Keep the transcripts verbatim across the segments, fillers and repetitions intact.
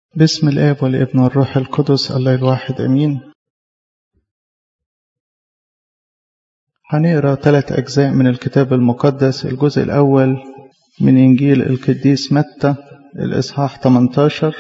باسم الآب والابن والروح القدس الله الواحد أمين. هنقرأ ثلاث أجزاء من الكتاب المقدس. الجزء الأول من إنجيل القديس متى الإصحاح ثمانية عشر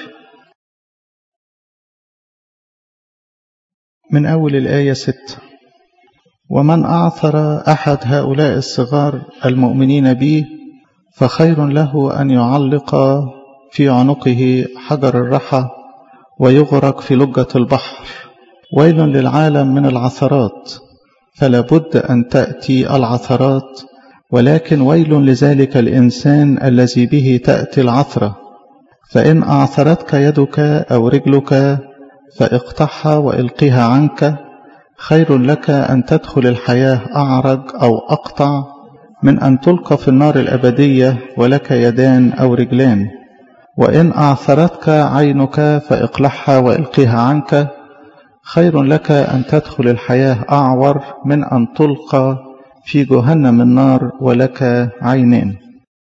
من أول الآية ستة. ومن أعثر أحد هؤلاء الصغار المؤمنين بي فخير له أن يعلق في عنقه حجر الرحى ويغرق في لجة البحر. ويل للعالم من العثرات، فلا بد أن تأتي العثرات، ولكن ويل لذلك الإنسان الذي به تأتي العثرة. فإن أعثرتك يدك أو رجلك فاقطعها وإلقها عنك، خير لك أن تدخل الحياة أعرج أو أقطع من أن تلقى في النار الأبدية ولك يدان أو رجلان. وإن أعثرتك عينك فاقلعها وإلقها عنك، خير لك أن تدخل الحياة أعور من أن تلقى في جهنم النار ولك عينين.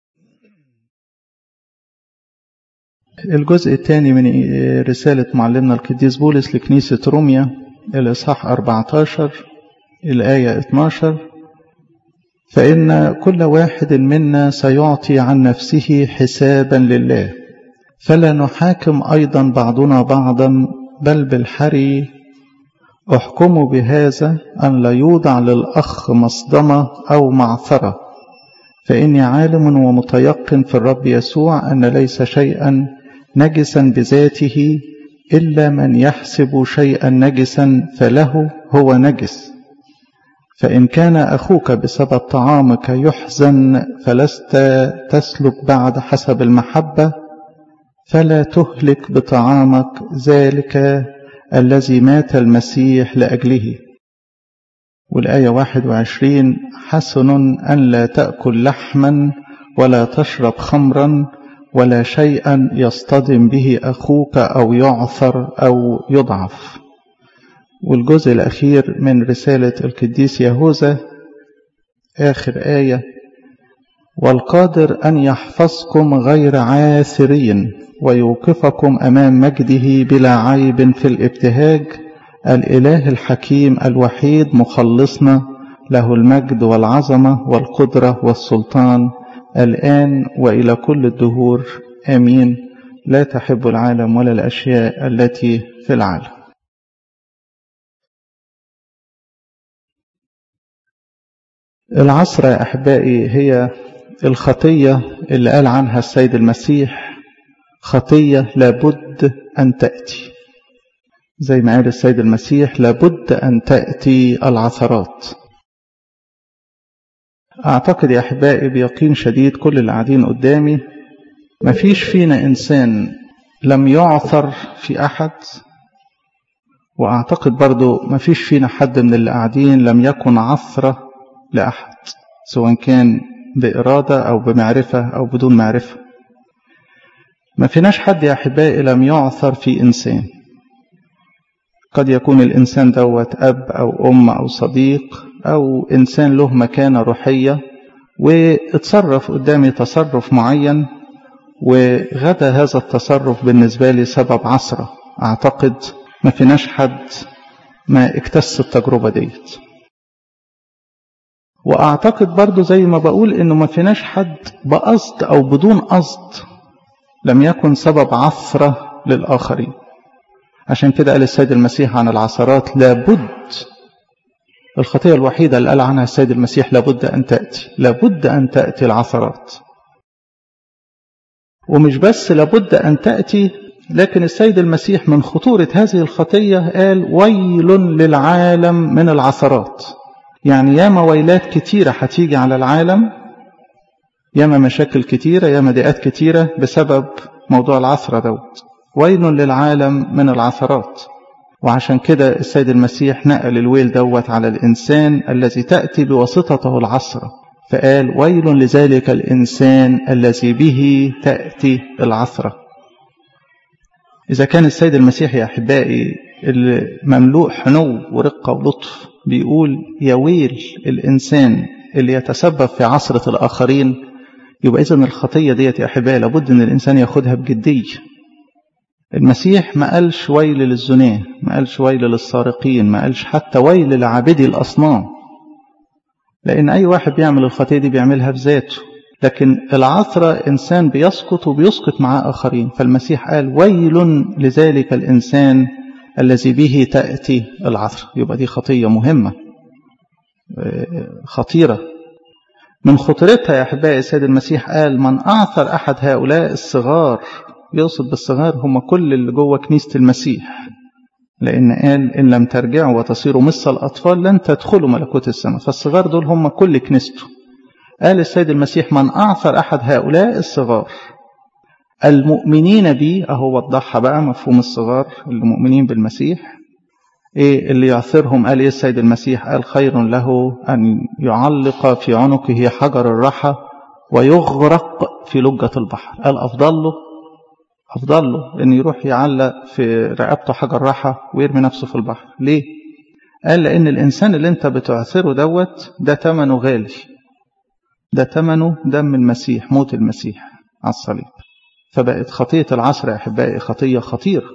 الجزء الثاني من رسالة معلمنا القديس بولس لكنيسة روميا الإصحاح أربعة عشر الآية اثنتا عشرة. فإن كل واحد منا سيعطي عن نفسه حسابا لله، فلا نحاكم أيضا بعضنا بعضا، بل بالحري احكموا بهذا أن لا يوضع للأخ مصدمة أو معثرة. فإني عالم ومتيقن في الرب يسوع أن ليس شيئا نجسا بذاته، إلا من يحسب شيئا نجسا فله هو نجس. فإن كان أخوك بسبب طعامك يحزن فلست تسلك بعد حسب المحبة، فلا تهلك بطعامك ذلك الذي مات المسيح لأجله. والآية واحد وعشرين: حسن أن لا تأكل لحما ولا تشرب خمرا ولا شيئا يصطدم به أخوك أو يعثر أو يضعف. والجزء الأخير من رسالة القديس يهوذا آخر آية: والقادر أن يحفظكم غير عاثرين ويوقفكم أمام مجده بلا عيب في الابتهاج، الإله الحكيم الوحيد مخلصنا، له المجد والعظمة والقدرة والسلطان الآن وإلى كل الدهور آمين. لا تحب العالم ولا الأشياء التي في العالم. العثرة يا أحبائي هي الخطية اللي قال عنها السيد المسيح خطية لابد أن تأتي. زي ما قال السيد المسيح لابد أن تأتي العثرات. أعتقد يا أحبائي بيقين شديد كل اللي قاعدين قدامي مفيش فينا إنسان لم يعثر في أحد، وأعتقد برضو مفيش فينا حد من اللي قاعدين لم يكن عثرة لأحد، سواء كان بإرادة أو بمعرفة أو بدون معرفة. ما فيناش حد يا أحبائي لم يعثر في إنسان. قد يكون الإنسان دوت أب أو أم أو صديق أو إنسان له مكانة روحية واتصرف قدامي تصرف معين، وغدا هذا التصرف بالنسبة لي سبب عثرة. أعتقد ما فيناش حد ما اكتس التجربة ديت. وأعتقد برضو زي ما بقول إنه ما فيناش حد بقصد أو بدون قصد لم يكن سبب عثرة للآخرين. عشان كده قال السيد المسيح عن العثرات لابد، الخطية الوحيدة اللي قال عنها السيد المسيح لابد أن تأتي، لابد أن تأتي العثرات. ومش بس لابد أن تأتي، لكن السيد المسيح من خطورة هذه الخطية قال ويل للعالم من العثرات. يعني ياما ويلات كتيرة هتيجي على العالم، ياما مشاكل كتيرة، ياما ضيقات كتيرة بسبب موضوع العثرة دوت. ويل للعالم من العثرات. وعشان كده السيد المسيح نقل الويل دوت على الإنسان الذي تأتي بواسطته العثرة، فقال ويل لذلك الإنسان الذي به تأتي العثرة. إذا كان السيد المسيح يا أحبائي المملوء حنو ورقة ولطف بيقول يا ويل الإنسان اللي يتسبب في عثرة الآخرين، يبقى إذن الخطية ديت يا أحبائي لابد أن الإنسان ياخدها بجدية. المسيح ما قالش ويل للزناه، ما قالش ويل للسارقين، ما قالش حتى ويل لعابدي الأصنام، لأن أي واحد بيعمل الخطية دي بيعملها في ذاته. لكن العثرة إنسان بيسقط وبيسقط معاه آخرين، فالمسيح قال ويل لذلك الإنسان الذي به تأتي العثرة. يبقى دي خطية مهمة خطيرة. من خطرتها يا أحبائي السيد المسيح قال من أعثر أحد هؤلاء الصغار، يقصد بالصغار هم كل اللي جوه كنيسة المسيح، لأن قال إن لم ترجعوا وتصيروا مثل الأطفال لن تدخلوا ملكوت السماء، فالصغار دول هم كل كنيسته. قال السيد المسيح من أعثر أحد هؤلاء الصغار المؤمنين بي، أهو وضحها بقى مفهوم الصغار اللي مؤمنين بالمسيح. إيه اللي يعثرهم؟ قال إيه السيد المسيح؟ قال خير له أن يعلق في عنقه حجر الرحى ويغرق في لجة البحر. قال أفضل له أفضل له أن يروح يعلق في رقبته حجر رحى ويرمي نفسه في البحر. ليه؟ قال لأن الإنسان اللي أنت بتعثره دوت ده ثمنه غالي، ده ثمنه دم المسيح، موت المسيح على الصليب. فبقت خطية العثر يا أحبائي خطية خطيرة.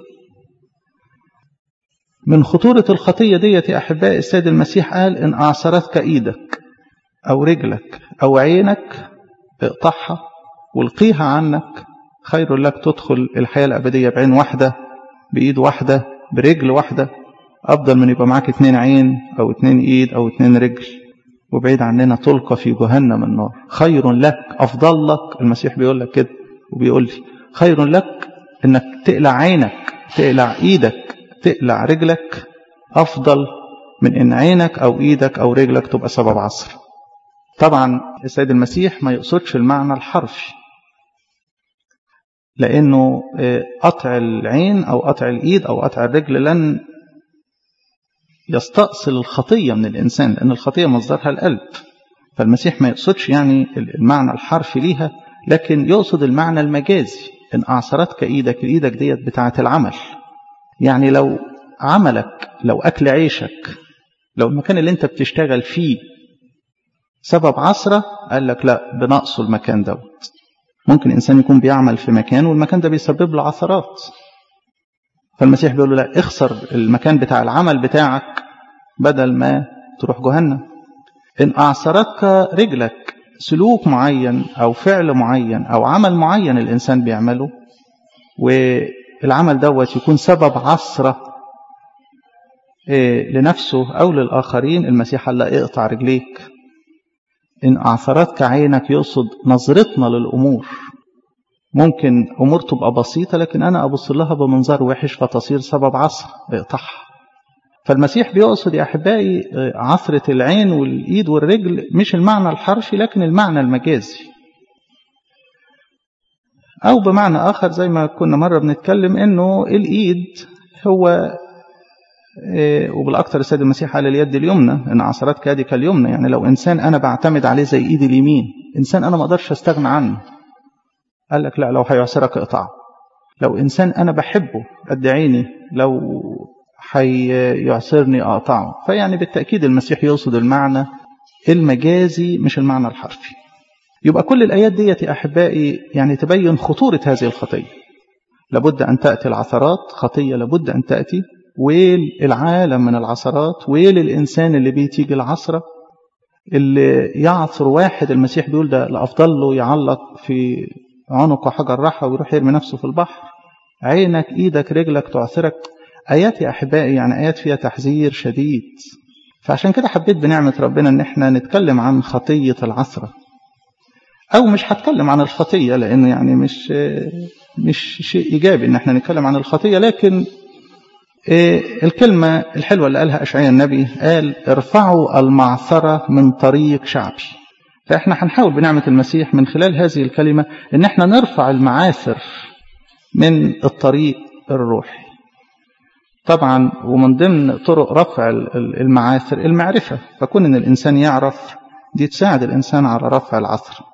من خطورة الخطية ديت يا أحبائي السيد المسيح قال إن أعثرتك إيدك أو رجلك أو عينك اقطعها والقيها عنك، خير لك تدخل الحياة الأبدية بعين واحدة، بإيد واحدة، برجل واحدة، أفضل من يبقى معاك اتنين عين أو اتنين إيد أو اتنين رجل وبعيد عننا تلقى في جهنم النار. خير لك، أفضل لك، المسيح بيقول لك كده وبيقول لي خير لك إنك تقلع عينك، تقلع إيدك، تقلع رجلك، أفضل من إن عينك أو إيدك أو رجلك تبقى سبب عثر. طبعا السيد المسيح ما يقصدش المعنى الحرفي، لأنه قطع العين أو قطع الإيد أو قطع الرجل لن يستأصل الخطية من الإنسان، لأن الخطية مصدرها القلب. فالمسيح ما يقصدش يعني المعنى الحرفي ليها، لكن يقصد المعنى المجازي. إن أعثرتك إيدك، إيدك ديت بتاعة العمل، يعني لو عملك، لو أكل عيشك، لو المكان اللي أنت بتشتغل فيه سبب عثرة، قال لك لا بنقصه المكان دوت. ممكن إنسان يكون بيعمل في مكان والمكان ده بيسبب له عثرات، فالمسيح بيقول له لا اخسر المكان بتاع العمل بتاعك بدل ما تروح جهنم. إن أعثرتك رجلك، سلوك معين أو فعل معين أو عمل معين الإنسان بيعمله والعمل دوت يكون سبب عثرة لنفسه أو للآخرين، المسيح قال لا اقطع رجليك. إن أعثرتك عينك، يقصد نظرتنا للأمور، ممكن أمور تبقى بسيطة لكن أنا أبص لها بمنظر وحش فتصير سبب عثر، اقطعها. فالمسيح بيقصد يا أحبائي عثرة العين والإيد والرجل مش المعنى الحرفي لكن المعنى المجازي، أو بمعنى آخر زي ما كنا مرة بنتكلم إنه الإيد هو وبالأكثر السيد المسيح قال اليد اليمنى إن عثرتك يدك اليمنى، يعني لو إنسان أنا بعتمد عليه زي إيدي اليمين، إنسان أنا ما أقدرش أستغنى عنه، قال لك لا لو هيعثرك اقطعه. لو إنسان أنا بحبه قد عيني، لو هيعثرني أقطعه. فيعني بالتأكيد المسيح يقصد المعنى المجازي مش المعنى الحرفي. يبقى كل الآيات ديت يا أحبائي يعني تبين خطورة هذه الخطية. لابد أن تأتي العثرات، خطية لابد أن تأتي، ويل العالم من العثرات، ويل الإنسان اللي بيتيجي العثرة اللي يعثر واحد. المسيح بيقول ده لأفضل له يعلق في عنقه حجر رحى ويروح يرمي نفسه في البحر. عينك، إيدك، رجلك تعثرك. آيات يا أحبائي يعني آيات فيها تحذير شديد. فعشان كده حبيت بنعمة ربنا أن احنا نتكلم عن خطية العثرة، أو مش هتكلم عن الخطية لأنه يعني مش مش شيء إيجابي أن احنا نتكلم عن الخطية، لكن الكلمة الحلوة اللي قالها أشعياء النبي، قال ارفعوا المعثرة من طريق شعبي. فإحنا هنحاول بنعمة المسيح من خلال هذه الكلمة أن احنا نرفع المعاثر من الطريق الروحي. طبعا ومن ضمن طرق رفع المعاثر المعرفة، فكون أن الإنسان يعرف دي تساعد الإنسان على رفع العثر.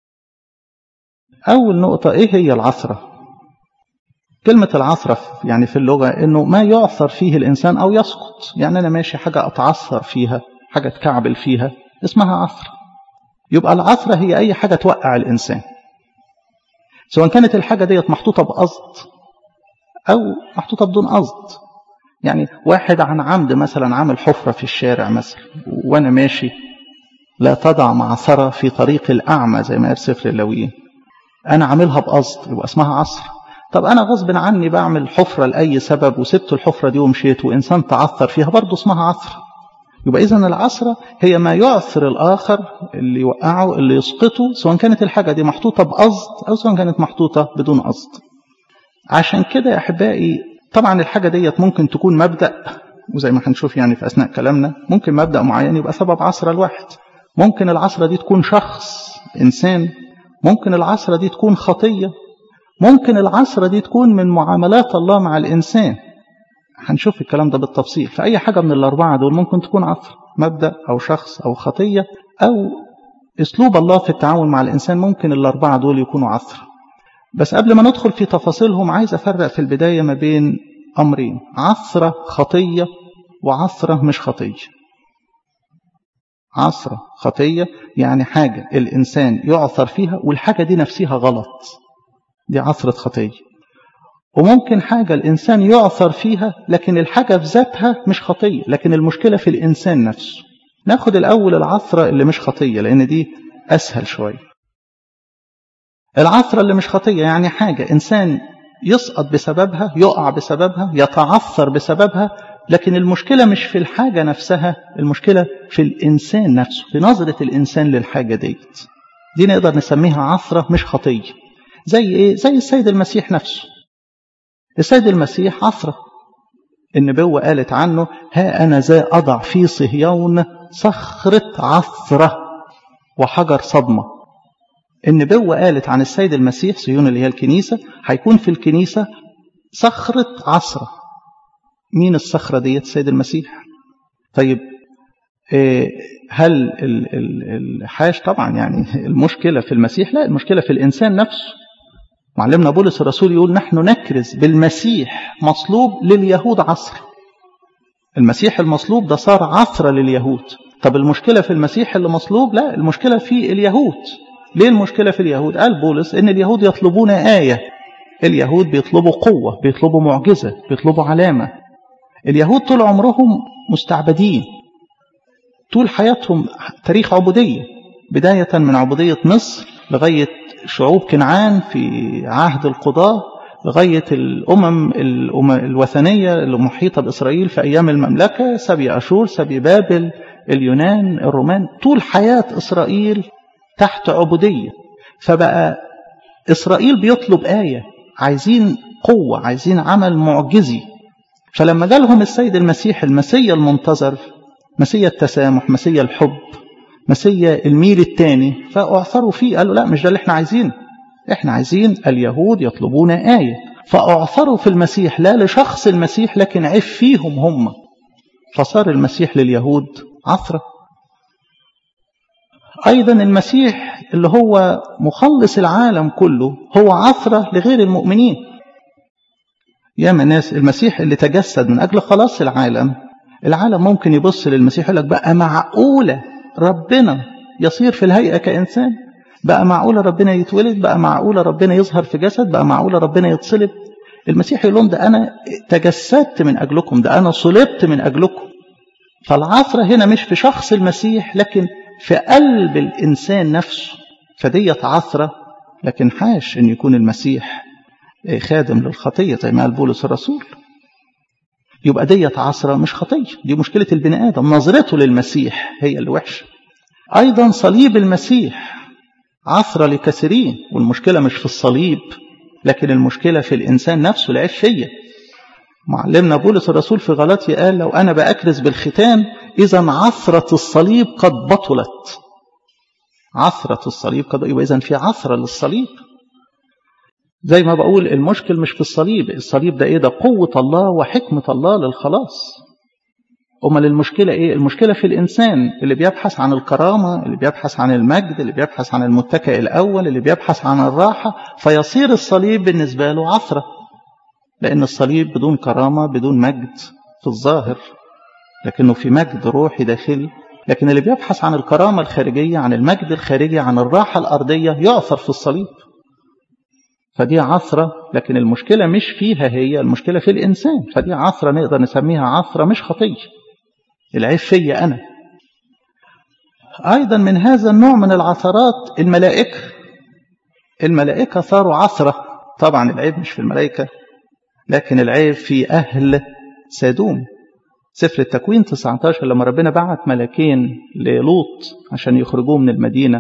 أول نقطة إيه هي العثرة؟ كلمة العثرة يعني في اللغة إنه ما يعثر فيه الإنسان أو يسقط، يعني أنا ماشي حاجة أتعثر فيها، حاجة تكعبل فيها، اسمها عثرة. يبقى العثرة هي أي حاجة توقع الإنسان، سواء كانت الحاجة ديت محطوطة بقصد أو محطوطة بدون قصد. يعني واحد عن عمد مثلا عامل حفرة في الشارع مثلا وأنا ماشي، لا تضع معصرة في طريق الأعمى زي ما قال سفر اللاويين، أنا عاملها بقصد يبقى اسمها عصر. طب أنا غصب عني بعمل حفرة لأي سبب وسبت الحفرة دي ومشيت وإنسان تعثر فيها برضه اسمها عصر. يبقى إذن العصرة هي ما يعثر الآخر، اللي يوقعه اللي يسقطه، سواء كانت الحاجة دي محطوطة بقصد أو سواء كانت محطوطة بدون قصد. عشان كده يا أحبائي طبعا الحاجة ديت ممكن تكون مبدأ، وزي ما هنشوف يعني في أثناء كلامنا ممكن مبدأ معين يبقى سبب عصرة الواحد. ممكن العصرة دي تكون شخص إنسان، ممكن العصرة دي تكون خطية، ممكن العصرة دي تكون من معاملات الله مع الإنسان. هنشوف الكلام ده بالتفصيل. فأي حاجة من الأربعة دول ممكن تكون عصر، مبدأ أو شخص أو خطية أو أسلوب الله في التعامل مع الإنسان، ممكن الأربعة دول يكونوا عصر. بس قبل ما ندخل في تفاصيلهم عايز أفرق في البداية ما بين أمرين: عصرة خطية وعصرة مش خطية. عصرة خطية يعني حاجة الإنسان يعثر فيها والحاجة دي نفسها غلط، دي عصرة خطية. وممكن حاجة الإنسان يعثر فيها لكن الحاجة في ذاتها مش خطية، لكن المشكلة في الإنسان نفسه. ناخد الأول العصرة اللي مش خطية لأن دي أسهل شوية. العصرة اللي مش خطية يعني حاجة إنسان يسقط بسببها، يقع بسببها، يتعثر بسببها، لكن المشكلة مش في الحاجة نفسها، المشكلة في الإنسان نفسه، في نظرة الإنسان للحاجة ديت. دي نقدر نسميها عصرة مش خطية. زي إيه؟ زي السيد المسيح نفسه. السيد المسيح عصرة، النبوة قالت عنه: ها أنا ذا أضع في صهيون صخرة عثرة وحجر صدمة. النبوة قالت عن السيد المسيح، صهيون اللي هي الكنيسة، هيكون في الكنيسة صخرة عثرة. مين الصخرة ديت؟ السيد المسيح. طيب هل الحاش طبعا يعني المشكلة في المسيح؟ لا، المشكلة في الإنسان نفسه. معلمنا بولس الرسول يقول: نحن نكرز بالمسيح مصلوب لليهود عصر. المسيح المصلوب ده صار عثرة لليهود. طب المشكلة في المسيح اللي مصلوب؟ لا، المشكلة في اليهود. ليه المشكلة في اليهود؟ قال بولس إن اليهود يطلبون آية. اليهود بيطلبوا قوة، بيطلبوا معجزة، بيطلبوا علامة. اليهود طول عمرهم مستعبدين، طول حياتهم تاريخ عبودية، بداية من عبودية مصر لغاية شعوب كنعان في عهد القضاة، لغاية الأمم الوثنية المحيطة بإسرائيل في أيام المملكة، سبي أشور، سبي بابل، اليونان، الرومان. طول حياة إسرائيل تحت عبودية. فبقى إسرائيل بيطلب آية، عايزين قوة، عايزين عمل معجزي. فلما جالهم السيد المسيح، المسيا المنتظر، مسيا التسامح، مسيا الحب، مسيا الميل الثاني، فأعثروا فيه. قالوا: لا، مش ده اللي احنا عايزين، احنا عايزين اليهود يطلبون آية. فأعثروا في المسيح، لا لشخص المسيح لكن عيب فيهم هم. فصار المسيح لليهود عثرة. أيضا المسيح اللي هو مخلص العالم كله هو عثرة لغير المؤمنين. يا ناس، المسيح اللي تجسد من أجل خلاص العالم، العالم ممكن يبص للمسيح يقول لك: بقى معقولة ربنا يصير في الهيئة كإنسان؟ بقى معقولة ربنا يتولد؟ بقى معقولة ربنا يظهر في جسد؟ بقى معقولة ربنا يتصلب؟ المسيح يقول لهم: ده أنا تجسدت من أجلكم، ده أنا صلبت من أجلكم. فالعثرة هنا مش في شخص المسيح لكن في قلب الإنسان نفسه. فديت عثرة، لكن حاش أن يكون المسيح خادم للخطية زي ما قال بولس الرسول. يبقى ديت عثرة مش خطية، دي مشكلة البني آدم، نظرته للمسيح هي اللي وحشة. أيضا صليب المسيح عثرة لكثيرين، والمشكلة مش في الصليب لكن المشكلة في الإنسان نفسه، العيب فيا. معلمنا بولس الرسول في غلاطيا قال: لو أنا بأكرز بالختان إذا عثرة الصليب قد بطلت. عثرة الصليب قد، يبقى إذن في عثرة للصليب. زي ما بقول المشكل مش في الصليب، الصليب ده إيه؟ ده قوة الله وحكمة الله للخلاص. أمال المشكلة إيه؟ المشكلة في الإنسان اللي بيبحث عن الكرامة، اللي بيبحث عن المجد، اللي بيبحث عن المتكئ الأول، اللي بيبحث عن الراحة، فيصير الصليب بالنسبة له عثرة. لأن الصليب بدون كرامة، بدون مجد في الظاهر، لكنه في مجد روحي داخلي. لكن اللي بيبحث عن الكرامة الخارجية، عن المجد الخارجي، عن الراحة الأرضية، يعثر في الصليب. فدي عثرة، لكن المشكلة مش فيها هي، المشكلة في الإنسان. فدي عثرة نقدر نسميها عثرة مش خطية، العيب فيا أنا. أيضا من هذا النوع من العثرات الملائكة. الملائكة صاروا عثرة. طبعا العيب مش في الملائكة، لكن العيب في أهل سدوم. سفر التكوين تسعة عشر لما ربنا بعت ملكين للوط عشان يخرجوه من المدينة،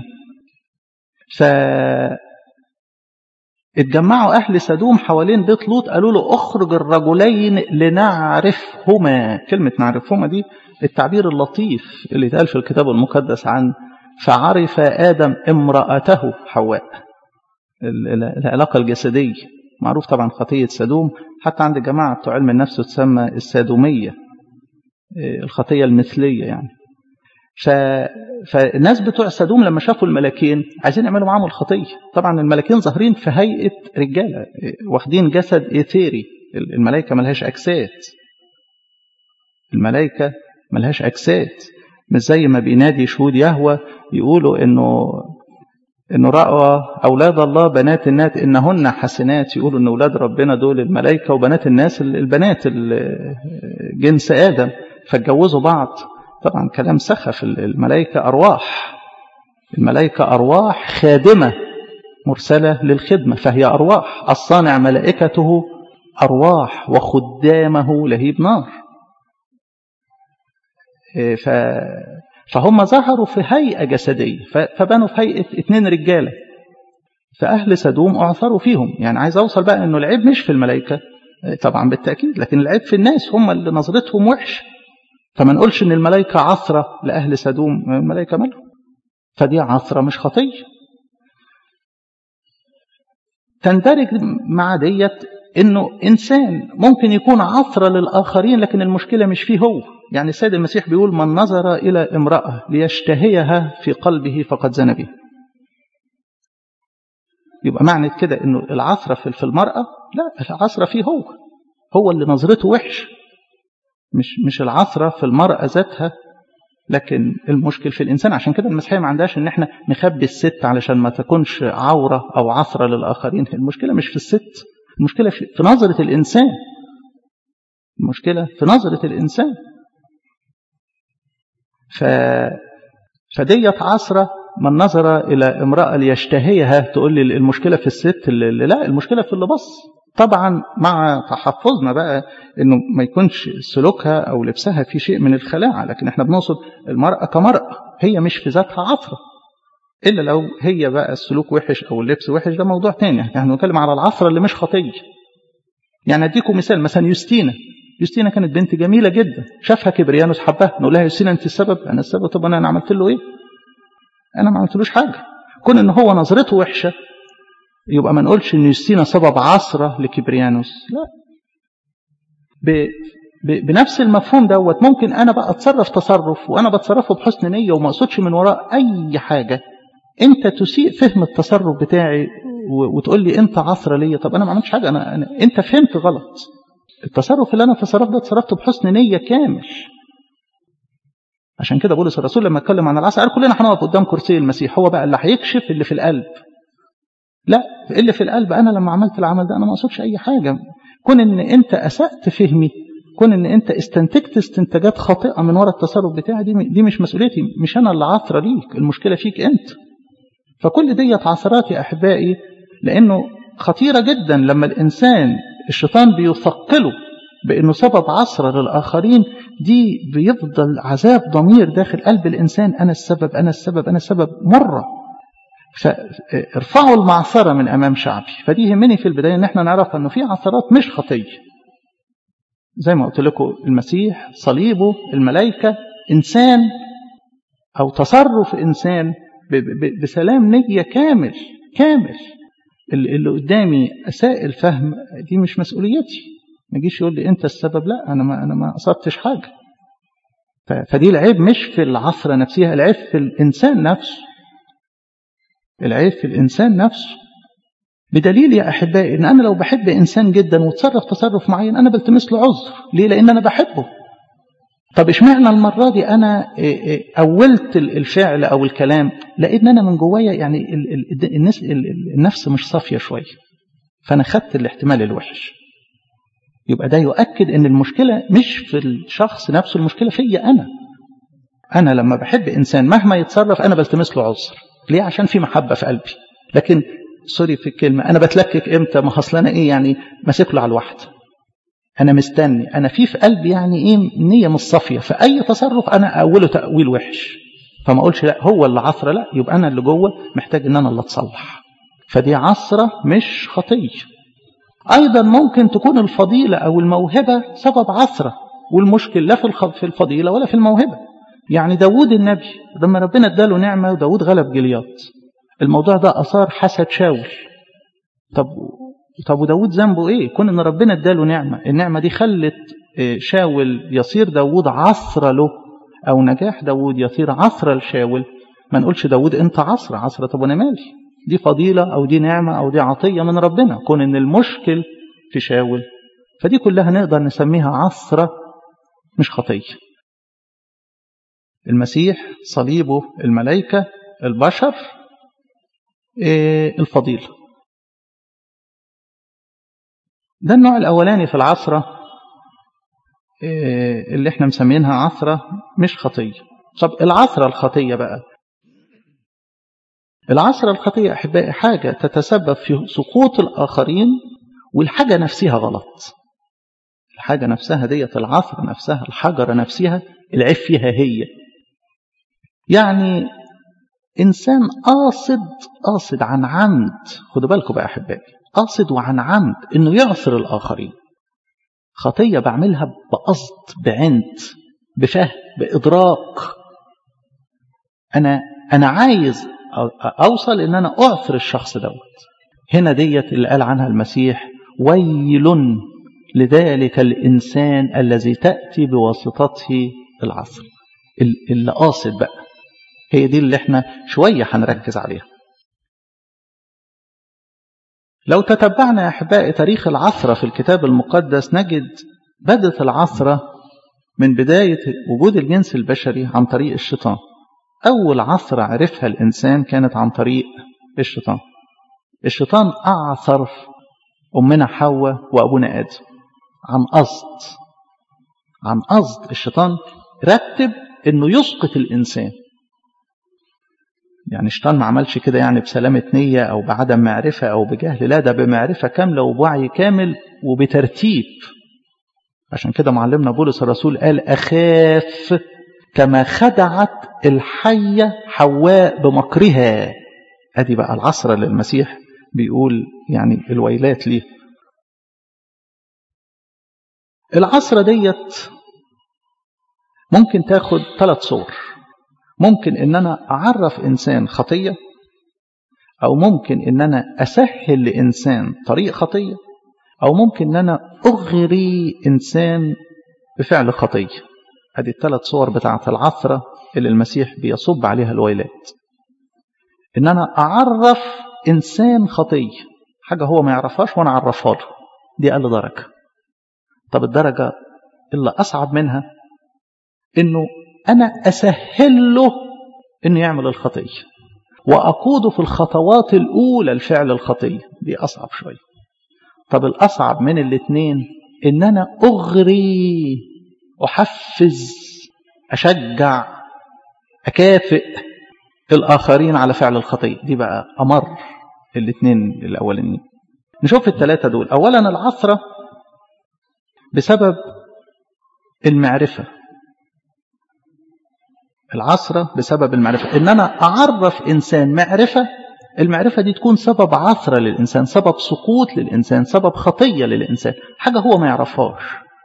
فاتجمعوا أهل سدوم حوالين بيت لوط، قالوا له اخرج الرجلين لنعرفهما. كلمة نعرفهما دي التعبير اللطيف اللي اتقال في الكتاب المقدس عن فعرف آدم امرأته حواء. العلاقة الجسدية معروف طبعا خطية سدوم، حتى عند الجماعة بتوع علم النفس تسمى السادومية، الخطية المثلية يعني. ف... فالناس بتوع سدوم لما شافوا الملكين عايزين يعملوا معاهم الخطية. طبعا الملكين ظاهرين في هيئة رجالة، واخدين جسد إيثيري. الملائكة ملهاش أجساد، الملائكة ملهاش أجساد، مش زي ما بينادي شهود يهوه يقولوا إنه إنه رأوا أولاد الله بنات الناس إنهن حسنات. يقولوا إن أولاد ربنا دول الملائكة، وبنات الناس البنات جنس آدم، فاتجوزوا بعض. طبعا كلام سخف. الملائكة أرواح، الملائكة أرواح خادمة مرسلة للخدمة، فهي أرواح. الصانع ملائكته أرواح وخدامه لهيب نار. ف فهم ظهروا في هيئة جسدية، فبنوا في هيئة اتنين رجالة. فأهل سدوم أعثروا فيهم. يعني عايز أوصل بقى أنه العيب مش في الملائكة طبعا بالتأكيد، لكن العيب في الناس، هم اللي نظرتهم وحش. فما نقولش أن الملائكة عثرة لأهل سدوم، الملائكة مالهم. فدي عثرة مش خطية. تندرج مع ديت أنه إنسان ممكن يكون عثرة للآخرين، لكن المشكلة مش فيه هو. يعني السيد المسيح بيقول من نظر إلى امرأة ليشتهيها في قلبه فقد زنى بها. يبقى معنى كده أنه العثرة في المرأة؟ لا، العثرة فيه هو، هو اللي نظرته وحش، مش مش العثرة في المرأة ذاتها، لكن المشكل في الإنسان. عشان كده المسيحية ما عندهاش إن احنا نخبي الست علشان ما تكونش عورة أو عثرة للآخرين. المشكلة مش في الست، المشكلة في نظرة الإنسان، المشكلة في نظرة الإنسان. ف... فديت عثرة من نظر إلى امرأة ليشتهيها. تقول لي المشكلة في الست اللي لا، المشكلة في اللي بص. طبعا مع تحفظنا بقى انه ما يكونش سلوكها او لبسها في شيء من الخلاعة، لكن احنا بنقصد المرأة كمرأة، هي مش في ذاتها عثرة، الا لو هي بقى السلوك وحش او اللبس وحش، ده موضوع تاني. يعني بنتكلم على العثرة اللي مش خطية. يعني اديكم مثال، مثلا يوستينا. يوستينا كانت بنت جميلة جدا، شافها كبريانوس حبها، نقول لها يوستينا انت السبب؟ انا السبب؟ طب انا عملت له ايه؟ انا ما عملتلوش حاجة. كون ان هو نظرته وحشة يبقى ما نقولش ان يوستينا سبب عثرة لكبريانوس، لا. ب... ب... بنفس المفهوم دوت ممكن انا بقى اتصرف تصرف وانا بتصرفه بحسن نية وما اقصدش من وراء اي حاجة، انت تسيء فهم التصرف بتاعي و... وتقول لي انت عثرة ليا. طب انا ما عملتش حاجة، أنا... أنا... انت فهمت غلط. التصرف اللي انا تصرفته ده تصرفته بحسن نية كامل. عشان كده بولس الرسول لما اتكلم عن العثرة قال كلنا هنقف قدام كرسي المسيح، هو بقى اللي هيكشف اللي في القلب. لا، اللي في القلب انا لما عملت العمل ده انا ما اقصدش اي حاجه. كون ان انت اسأت فهمي، كون ان انت استنتجت استنتاجات خاطئه من وراء التصرف بتاعي، دي دي مش مسؤوليتي، مش انا اللي عاثره ليك، المشكله فيك انت. فكل ديت عثرات يا احبائي، لانه خطيره جدا لما الانسان الشيطان بيثقله بانه سبب عثره للاخرين، دي بيفضل عذاب ضمير داخل قلب الانسان، انا السبب انا السبب انا السبب مره. فارفعوا المعثرة من أمام شعبي. فدي يهمني في البداية ان احنا نعرف انه في عثرات مش خطية، زي ما قلت لكم المسيح، صليبه، الملائكة، إنسان أو تصرف إنسان بسلام نية كامل كامل. اللي قدامي أساء الفهم، دي مش مسؤوليتي. ما يجيش يقول لي أنت السبب، لا، أنا ما أنا ما قصدتش حاجة. فدي العيب مش في العثرة نفسها، العيب في الإنسان نفسه، العيب في الإنسان نفسه. بدليل يا أحبائي إن أنا لو بحب إنسان جدا وتصرف تصرف معين أنا بلتمس له عذر. ليه؟ لأن أنا بحبه. طب إشمعنى المرة دي أنا أولت الفعل أو الكلام؟ لأن أنا من جوايا يعني النفس مش صافية شوية. فأنا خدت الاحتمال الوحش. يبقى ده يؤكد أن المشكلة مش في الشخص نفسه، المشكلة فيا أنا. أنا لما بحب إنسان مهما يتصرف أنا بلتمس له عذر. ليه؟ عشان في محبة في قلبي. لكن سوري في الكلمة، أنا بتلكك إمتى؟ ما حصل أنا إيه يعني ماسك له على الواحد، أنا مستني، أنا في في قلبي يعني إيه نية مش صافية، فأي تصرف أنا أوله تأويل وحش، فما أقولش لا هو اللي عصرة، لا يبقى أنا اللي جوه محتاج إن أنا اللي أتصلح. فدي عصرة مش خطية. أيضا ممكن تكون الفضيلة أو الموهبة سبب عصرة، والمشكل لا في الفضيلة ولا في الموهبة. يعني داود النبي لما ربنا اداله نعمة وداود غلب جليات، الموضوع ده أثار حسد شاول. طب طب وداود ذنبه إيه؟ كون إن ربنا اداله نعمة، النعمة دي خلت شاول يصير داود عصرة له، أو نجاح داود يصير عصرة لشاول. ما نقولش داود أنت عصرة عصرة، طب أنا مالي؟ دي فضيلة أو دي نعمة أو دي عطية من ربنا. كون إن المشكل في شاول، فدي كلها نقدر نسميها عصرة مش خطية. المسيح، صليبه، الملائكة، البشر، إيه الفضيلة. ده النوع الأولاني في العصرة إيه اللي احنا مسمينها عصرة مش خطية. طب العصرة الخطية بقى، العصرة الخطية أحبائي حاجة تتسبب في سقوط الآخرين، والحاجة نفسها غلط. الحاجة نفسها ديت، العصر نفسها، الحجرة نفسها، العيب فيها هي. يعني إنسان قاصد قاصد عن عمد، خدوا بالكم بقى أحبائي، قاصد وعن عمد إنه يعصر الآخرين. خطية بعملها بقصد، بعند، بفهم، بإدراك. أنا أنا عايز أوصل إن أنا أعثر الشخص دوت. هنا ديت اللي قال عنها المسيح: ويل لذلك الإنسان الذي تأتي بواسطته العصر. اللي قاصد بقى، هي دي اللي احنا شوية هنركز عليها. لو تتبعنا يا أحبائي تاريخ العصرة في الكتاب المقدس، نجد بدت العصرة من بداية وجود الجنس البشري عن طريق الشيطان. أول عصرة عرفها الإنسان كانت عن طريق الشيطان. الشيطان أعثر أمنا حواء وأبونا آدم عن قصد، عن قصد. الشيطان رتب إنه يسقط الإنسان. يعني الشيطان ما عملش كده يعني بسلامة نية أو بعدم معرفة أو بجهل، لا، ده بمعرفة كاملة وبوعي كامل وبترتيب. عشان كده معلمنا بولس الرسول قال: أخاف كما خدعت الحية حواء بمكرها. ادي بقى العصرة اللي المسيح بيقول يعني الويلات ليه. العصرة ديت ممكن تاخد ثلاث صور. ممكن ان انا اعرف انسان خطية، او ممكن ان انا اسهل لانسان طريق خطية، او ممكن ان انا اغري انسان بفعل خطية. ادي الثلاث صور بتاعة العصرة اللي المسيح بيصب عليها الويلات. ان انا اعرف انسان خطية، حاجة هو ما يعرفهاش وانا اعرفها له، دي اقل درجة. طب الدرجة اللي اصعب منها انه انا اسهل له انه يعمل الخطية واقوده في الخطوات الاولى لفعل الخطية، دي اصعب شوية. طب الاصعب من الاثنين ان انا اغري، احفز، اشجع، اكافئ الآخرين على فعل الخطية، دي بقى أمر الاثنين الأولين. نشوف الثلاثة دول. أولا العصرة بسبب المعرفة. العصرة بسبب المعرفة، إن أنا أعرف إنسان معرفة، المعرفة دي تكون سبب عصرة للإنسان، سبب سقوط للإنسان، سبب خطية للإنسان. حاجة هو ما يعرفهاش،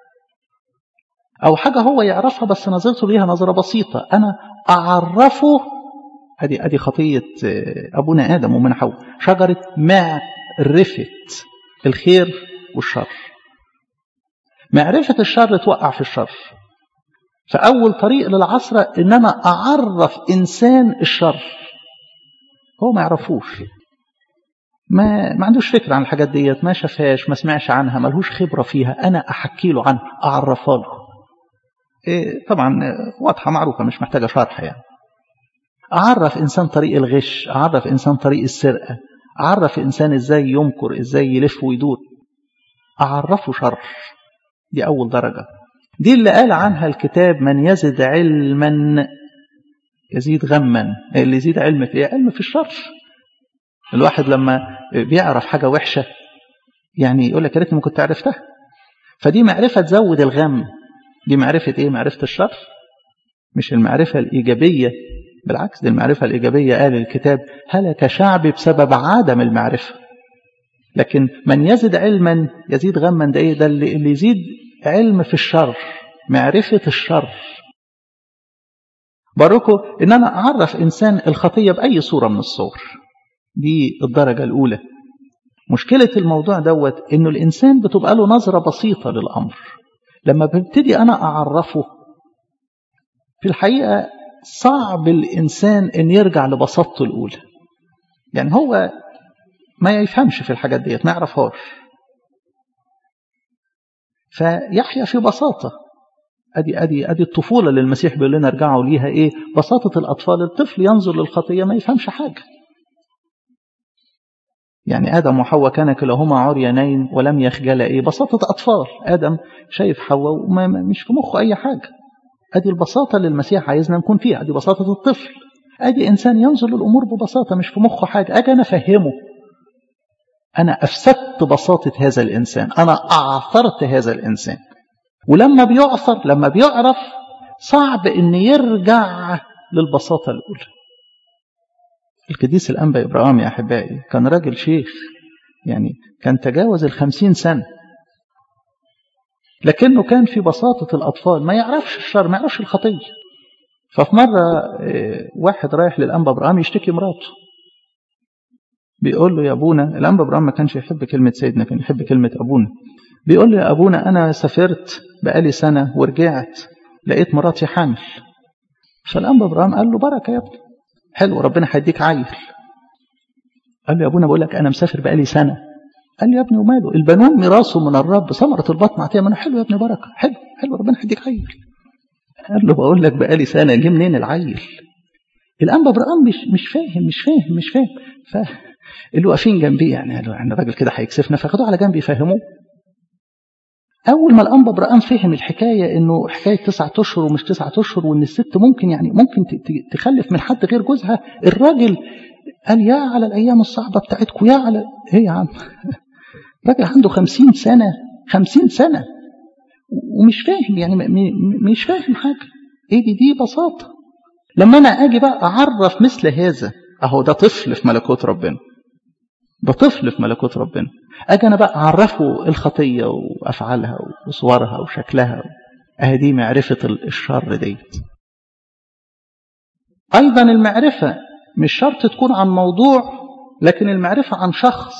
أو حاجة هو يعرفها بس نظرته ليها نظرة بسيطة، أنا أعرفه. ادي ادي خطيه ابونا ادم ومن حواء، شجره معرفه الخير والشر. معرفه الشر توقع في الشر. فاول طريق للعصره ان انا اعرف انسان الشر، هو ما يعرفوش، ما ما عندوش فكره عن الحاجات ديت، ما شافهاش، ما سمعش عنها، ما لهوش خبره فيها، انا احكي له عنها، اعرفها له. إيه طبعا واضحه معروفه مش محتاجه شرح. يعني أعرف إنسان طريق الغش، أعرف إنسان طريق السرقة، أعرف إنسان إزاي يمكر، إزاي يلف ويدور، أعرفه شر. دي أول درجة. دي اللي قال عنها الكتاب من يزد علما يزيد غما. اللي يزيد علم في إيه؟ علم في الشر. الواحد لما بيعرف حاجة وحشة يعني يقول لك يا ريتني ما كنت عرفتها. فدي معرفة تزود الغم. دي معرفة إيه؟ معرفة الشر، مش المعرفة الإيجابية. بالعكس، دي المعرفة الإيجابية قال الكتاب هلك شعبي بسبب عدم المعرفة. لكن من يزد علما يزيد غما، ده إيه؟ ده اللي يزيد علم في الشر، معرفة الشر. باركوا إن أنا أعرف إنسان الخطية بأي صورة من الصور. دي الدرجة الأولى. مشكلة الموضوع دوت إنه الإنسان بتبقى له نظرة بسيطة للأمر. لما ببتدي أنا أعرفه، في الحقيقة صعب الإنسان إن يرجع لبساطته الأولى. يعني هو ما يفهمش في الحاجات ديت، ما يعرفهاش، فيحيا في بساطة. أدي أدي أدي الطفولة اللي المسيح بيقول لنا ارجعوا ليها. إيه بساطة الأطفال؟ الطفل ينظر للخطية ما يفهمش حاجة. يعني آدم وحواء كان كلاهما عريانين ولم يخجلا. إيه بساطة أطفال. آدم شايف حواء وما مش في مخه أي حاجة. أدي البساطة اللي المسيح عايزنا نكون فيها. أدي بساطة الطفل. أدي إنسان ينظر للأمور ببساطة، مش في مخه حاجة. أجي أنا أفهمه. أنا أفسدت بساطة هذا الإنسان، أنا أعثرت هذا الإنسان. ولما بيعثر، لما بيعرف، صعب إن يرجع للبساطة الأولى. القديس الأنبا إبراهيم يا أحبائي كان راجل شيخ، يعني كان تجاوز الخمسين سنة، لكنه كان في بساطة الأطفال، ما يعرفش الشر، ما يعرفش الخطية. ففي مرة واحد رايح للأنبا إبراهيم يشتكي مراته، بيقول له يا أبونا، الأنبا إبراهيم ما كانش يحب كلمة سيدنا، كان يحب كلمة أبونا. بيقول له يا أبونا أنا سافرت بقالي سنة ورجعت لقيت مراتي حامل. فالأنبا إبراهيم قال له بركة يا ابني، حلو، ربنا هيديك عيل. قال له يا أبونا بقول لك أنا مسافر بقالي سنة. قال له يا ابني وماله، البنون ميراثه من الرب، ثمرة البطن عطية منه. حلو يا ابني، بركة، حلو حلو، ربنا هيديك عيل. قال له بقول لك بقالي سنة، جه منين العيل؟ الأنبا إبراهيم مش مش فاهم مش فاهم مش فاهم فاللي واقفين جنبيه يعني قالوا يعني الراجل كده هيكسفنا، فاخدوه على جنب يفهموه. أول ما الأنبا إبراهيم فهم الحكاية، إنه حكاية تسعة أشهر ومش تسعة أشهر، وإن الست ممكن يعني ممكن تخلف من حد غير جوزها، الراجل قال يا على الأيام الصعبة بتاعتكم، يا على إيه يا عم؟ راجل عنده خمسين سنة، خمسين سنة ومش فاهم، يعني مش فاهم حاجة. إيه دي؟ دي بساطة. لما أنا أجي بقى أعرف مثل هذا، أهو ده طفل في ملكوت ربنا، ده طفل في ملكوت ربنا. أجي أنا بقى أعرفه الخطية وأفعالها وصورها وشكلها، أهدي معرفة الشر ديت. أيضا المعرفة مش شرط تكون عن موضوع، لكن المعرفة عن شخص.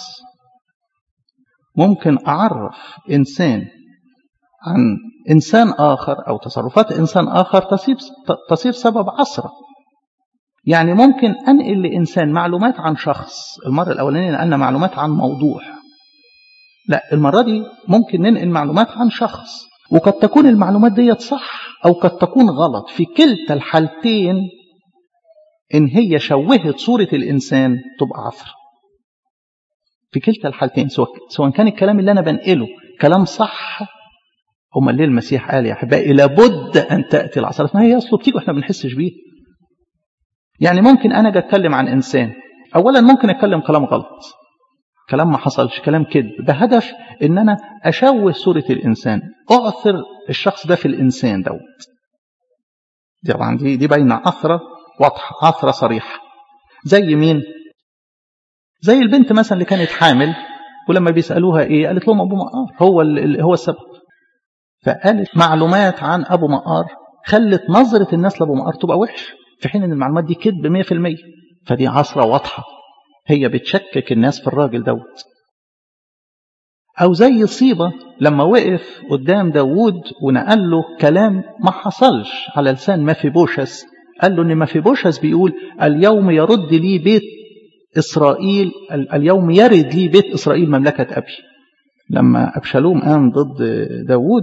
ممكن أعرف إنسان عن إنسان آخر، أو تصرفات إنسان آخر تصير, تصير سبب عثرة. يعني ممكن أنقل لإنسان معلومات عن شخص. المرة الأولانية نقلنا معلومات عن موضوع، لا، المرة دي ممكن ننقل معلومات عن شخص، وقد تكون المعلومات دي صح أو قد تكون غلط. في كلتا الحالتين إن هي شوهت صورة الإنسان تبقى عثرة. في كلتا الحالتين، سواء كان الكلام اللي أنا بنقله كلام صح. أما اللي المسيح قال يا أحبائي لابد أن تأتي العثرة. ما هي أصله بتيجي وإحنا بنحسش بيه. يعني ممكن أنا أتكلم عن إنسان، أولا ممكن أتكلم كلام غلط، كلام ما حصلش، كلام كذب، بهدف إن أنا أشوه صورة الإنسان، أعثر الشخص ده في الإنسان دوت. دي طبعا دي دي باينة عثرة واضحة، عثرة صريحة. زي مين؟ زي البنت مثلا اللي كانت حامل، ولما بيسألوها إيه قالت لهم أبو مقار هو هو السبب. فقالت معلومات عن أبو مقار خلت نظرة الناس لأبو مقار تبقى وحش، في حين أن المعلومات دي كذب مية في المية. فدي عثرة واضحة، هي بتشكك الناس في الراجل دوت. أو زي صيبة لما وقف قدام داود ونقل له كلام ما حصلش على لسان مفيبوشس. قال له أن مفيبوشس بيقول اليوم يرد لي بيت إسرائيل، اليوم يرد لي بيت إسرائيل مملكة أبي. لما أبشالوم قام ضد داود،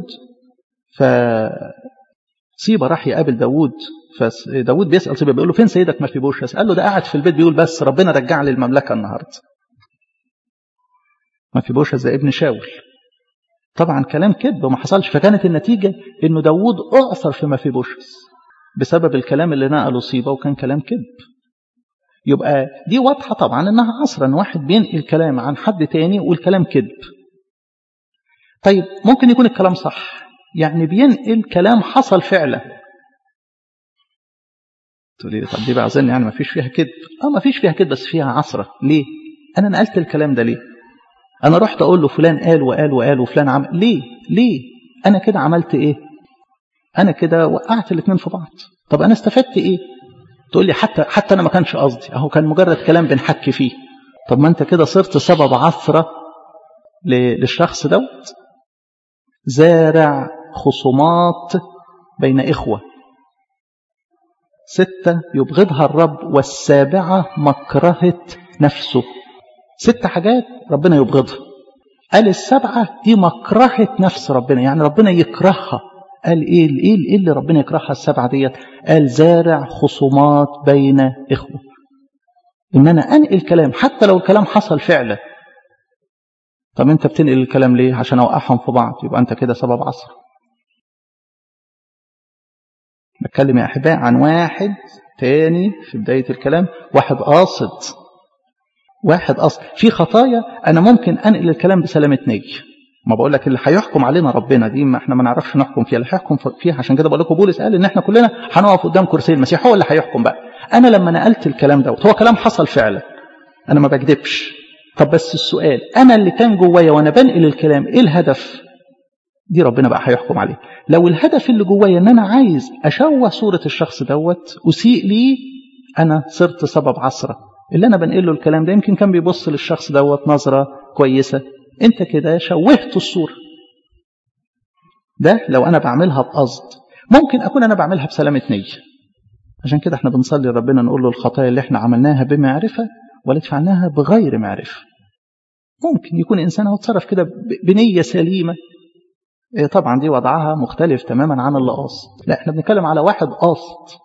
فصيبة راح يقابل داود، فداود بيسأل صيبة بيقول له فين سيدك مفيبوشس؟ قال له ده قاعد في البيت بيقول بس ربنا رجع لي المملكة النهاردة. مفيبوشث زي ابن شاول. طبعا كلام كذب وما حصلش، فكانت النتيجة انه داود اعثر في مفيبوشث بسبب الكلام اللي نقله صيبة، وكان كلام كذب. يبقى دي واضحة طبعا انها عصرا واحد بينقل كلام عن حد تاني والكلام كذب. طيب ممكن يكون الكلام صح، يعني بينقل كلام حصل فعلا. تقولي طب دي بقى اظن يعني ما فيش فيها كذب. اه ما فيش فيها كذب بس فيها عصرة. ليه؟ انا نقلت الكلام ده ليه؟ انا رحت اقول له فلان قال وقال وقال وفلان عمل. ليه؟ ليه؟ انا كده عملت ايه؟ انا كده وقعت الاثنين في بعض. طب انا استفدت ايه؟ تقول لي حتى حتى انا ما كانش قصدي، اهو كان مجرد كلام بنحكي فيه. طب ما انت كده صرت سبب عثرة للشخص دوت. زارع خصومات بين إخوة. ستة يبغضها الرب، والسابعة مكرهة نفسه. ست حاجات ربنا يبغضها. قال السبعة دي مكرهة نفس ربنا، يعني ربنا يكرهها. قال ايه ايه ايه اللي ربنا يكرهها السبعة ديت؟ قال زارع خصومات بين إخوة. ان انا انقل كلام حتى لو الكلام حصل فعلا. طب انت بتنقل الكلام ليه؟ عشان اوقعهم في بعض. يبقى انت كده سبب عصر. بتكلم يا احباء عن واحد تاني في بداية الكلام، واحد قاصد، واحد قاصد في خطايا. انا ممكن انقل الكلام بسلامة نية. ما بقول لك اللي هيحكم علينا ربنا دي ما احنا ما نعرفش نحكم فيها، اللي هيحكم فيها. عشان كده بقول لكم بولس قال ان احنا كلنا هنقف قدام كرسي المسيح، هو اللي هيحكم بقى. انا لما نقلت الكلام دوت هو كلام حصل فعلا، انا ما بكذبش. طب بس السؤال، انا اللي كان جوايا وانا بنقل الكلام ايه الهدف؟ دي ربنا بقى هيحكم عليه. لو الهدف اللي جوايا ان انا عايز اشوه صورة الشخص دوت اسيء ليه، انا صرت سبب عثرة. اللي انا بنقله الكلام ده يمكن كان بيبص للشخص دوت نظرة كويسة، انت كده شوهت الصورة. ده لو انا بعملها بقصد. ممكن اكون انا بعملها بسلامة نية. عشان كده احنا بنصلي ربنا نقول له الخطايا اللي احنا عملناها بمعرفة ولا فعلناها بغير معرفة. ممكن يكون انسان هو اتصرف كده بنية سليمة، طبعا دي وضعها مختلف تماما عن اللي قاصد. لا احنا بنتكلم على واحد قاصد.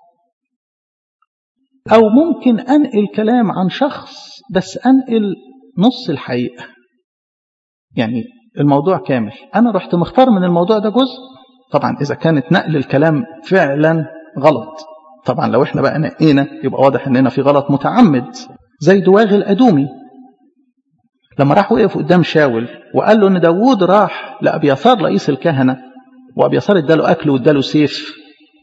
او ممكن انقل كلام عن شخص بس انقل نص الحقيقة، يعني الموضوع كامل انا رحت مختار من الموضوع ده جزء. طبعا اذا كانت نقل الكلام فعلا غلط. طبعا لو احنا بقى نقينا يبقى واضح اننا في غلط متعمد. زي دواغ الأدومي لما راح وقف قدام شاول وقال له ان داوود راح لأبياثار رئيس الكهنة، وأبياثار اداله أكل واداله سيف.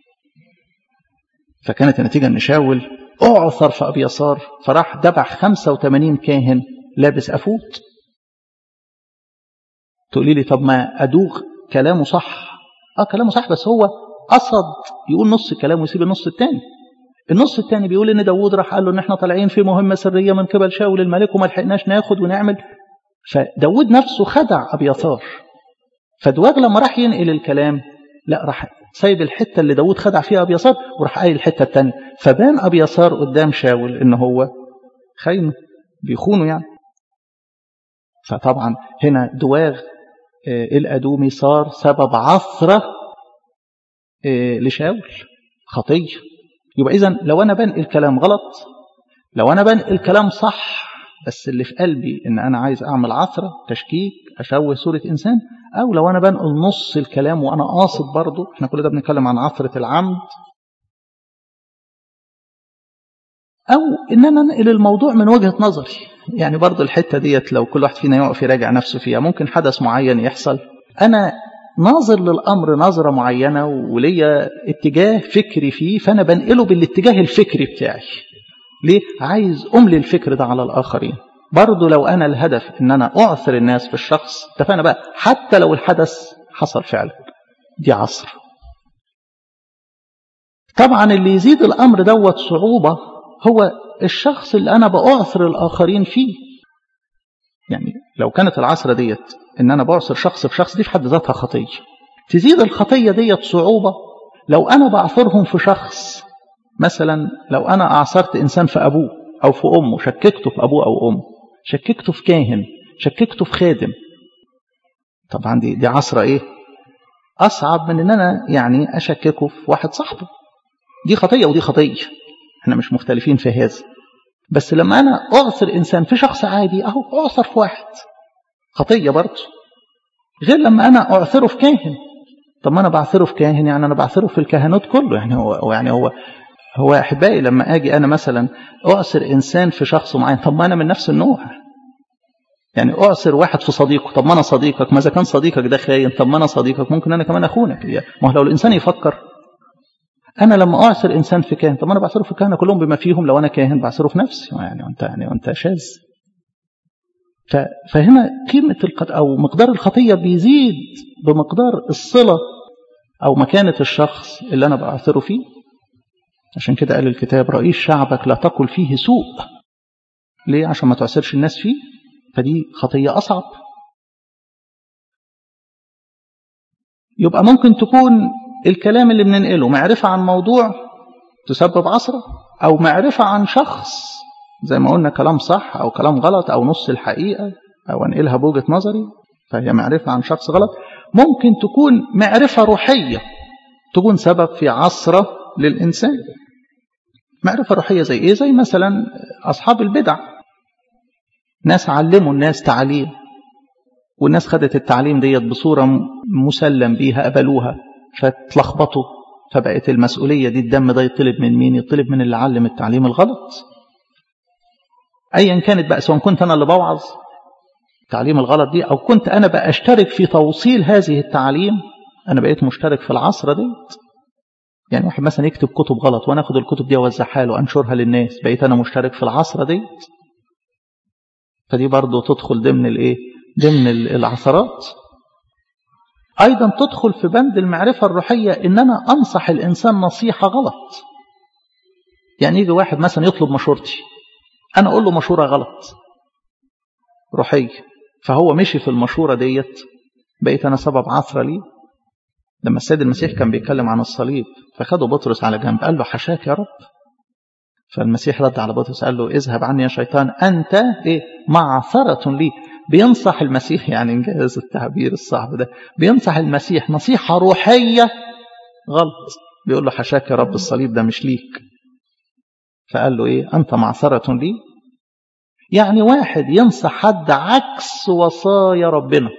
فكانت النتيجة ان شاول اعثر في أبياثار، فراح ذبح خمسة وثمانين كاهن لابس أفوت. تقولي لي طب ما أدوغ كلامه صح. اه كلامه صح، بس هو قصد يقول نص كلامه ويسيب النص الثاني. النص الثاني بيقول ان داوود راح قال له ان احنا طالعين في مهمة سرية من قبل شاول الملك وما لحقناش ناخد ونعمل. فداوود نفسه خدع أبياثار. فدواغ لما راح ينقل الكلام لا راح سايب الحتة اللي داوود خدع فيها أبياثار وراح قايل الحتة الثانية. فبان أبياثار قدام شاول ان هو خاينه بيخونه يعني. فطبعا هنا دواغ الأدومي صار سبب عثرة لشاول، خطية. يبقى إذن لو أنا بنقل كلام غلط، لو أنا بنقل كلام صح بس اللي في قلبي إن أنا عايز أعمل عثرة تشكيك أشوه صورة إنسان، أو لو أنا بنقل نص الكلام وأنا قاصد برضو، إحنا كل ده بنتكلم عن عثرة العمد، أو إن أنا أنقل الموضوع من وجهة نظري. يعني برضو الحتة ديت لو كل واحد فينا يقف يراجع نفسه فيها. ممكن حدث معين يحصل أنا ناظر للأمر نظرة معينة وليا اتجاه فكري فيه، فأنا بنقله بالاتجاه الفكري بتاعي. ليه؟ عايز أملي الفكر ده على الآخرين. برضو لو أنا الهدف إن أنا أعثر الناس في الشخص، اتفقنا بقى حتى لو الحدث حصل فعلا، دي عصر. طبعا اللي يزيد الأمر دوت صعوبة هو الشخص اللي أنا بأعثر الآخرين فيه. يعني لو كانت العصرة ديت إن أنا بعصر شخص في شخص، دي في حد ذاتها خطية. تزيد الخطية ديت صعوبة لو أنا بعثرهم في شخص. مثلا لو أنا أعصرت إنسان في أبوه أو في أمه، شككته في أبوه أو أمه، شككته في كاهن، شككته في خادم، طبعا دي, دي عصرة إيه؟ أصعب من إن أنا يعني أشككه في واحد صاحبه. دي خطية ودي خطية، احنا مش مختلفين في هذا. بس لما أنا أعصر إنسان في شخص عادي، أهو أعصر في واحد خطية برضه. غير لما أنا أعثره في كاهن. طب ما أنا بعثره في كاهن يعني أنا بعثره في الكهنوت كله. يعني هو يعني هو هو أحبائي لما أجي أنا مثلا أعثر إنسان في شخص معين، طب ما أنا من نفس النوع. يعني أعثر واحد في صديقه، طب ما أنا صديقك، ما إذا كان صديقك ده خاين طب ما أنا صديقك ممكن أنا كمان أخونك. ما هو لو الإنسان يفكر، أنا لما أعثر إنسان في كاهن طب ما أنا بعثره في الكهنة كلهم بما فيهم، لو أنا كاهن بعثره في نفسي. يعني أنت يعني أنت شاذ. فهنا قيمة القط أو مقدار الخطية بيزيد بمقدار الصلة أو مكانة الشخص اللي أنا بعثره فيه. عشان كده قال الكتاب رئيس شعبك لا تقل فيه سوء. ليه؟ عشان ما تعثرش الناس فيه. فدي خطية أصعب. يبقى ممكن تكون الكلام اللي بننقله معرفة عن موضوع تسبب عثرة، أو معرفة عن شخص زي ما قلنا كلام صح أو كلام غلط أو نص الحقيقة أو أنقلها بوجهة نظري، فهي معرفة عن شخص غلط. ممكن تكون معرفة روحية تكون سبب في عثرة للإنسان. معرفة روحية زي إيه؟ زي مثلا أصحاب البدع، ناس علموا الناس تعليم والناس خدت التعليم ديت بصورة مسلم بيها قبلوها فتلخبطوا، فبقت المسؤولية دي الدم ده يطلب من مين؟ يطلب من اللي علم التعليم الغلط. أيا كانت بقى، سواء كنت أنا اللي بوعظ التعليم الغلط دي أو كنت أنا بقى أشترك في توصيل هذه التعليم، أنا بقيت مشترك في العصر ديت. يعني واحد مثلا يكتب كتب غلط وأنا أخذ الكتب دي وأوزعها له وأنشرها للناس، بقيت أنا مشترك في العصر ديت. فدي برضو تدخل ضمن الإيه؟ ضمن العثرات. أيضا تدخل في بند المعرفة الروحية إن أنا أنصح الإنسان نصيحة غلط. يعني يجي واحد مثلا يطلب مشورتي، أنا أقول له مشورة غلط روحية، فهو مشي في المشورة ديت، بقيت أنا سبب عثرة ليه. لما السيد المسيح كان بيتكلم عن الصليب فخده بطرس على جنب قال له حشاك يا رب. فالمسيح رد على بطرس قال له اذهب عني يا شيطان أنت إيه؟ معثرة لي. بينصح المسيح، يعني انجاز التعبير الصعب ده، بينصح المسيح نصيحة روحية غلط. بيقول له حشاك يا رب الصليب ده مش ليك. فقال له إيه؟ أنت معثرة لي. يعني واحد ينصح حد عكس وصايا ربنا،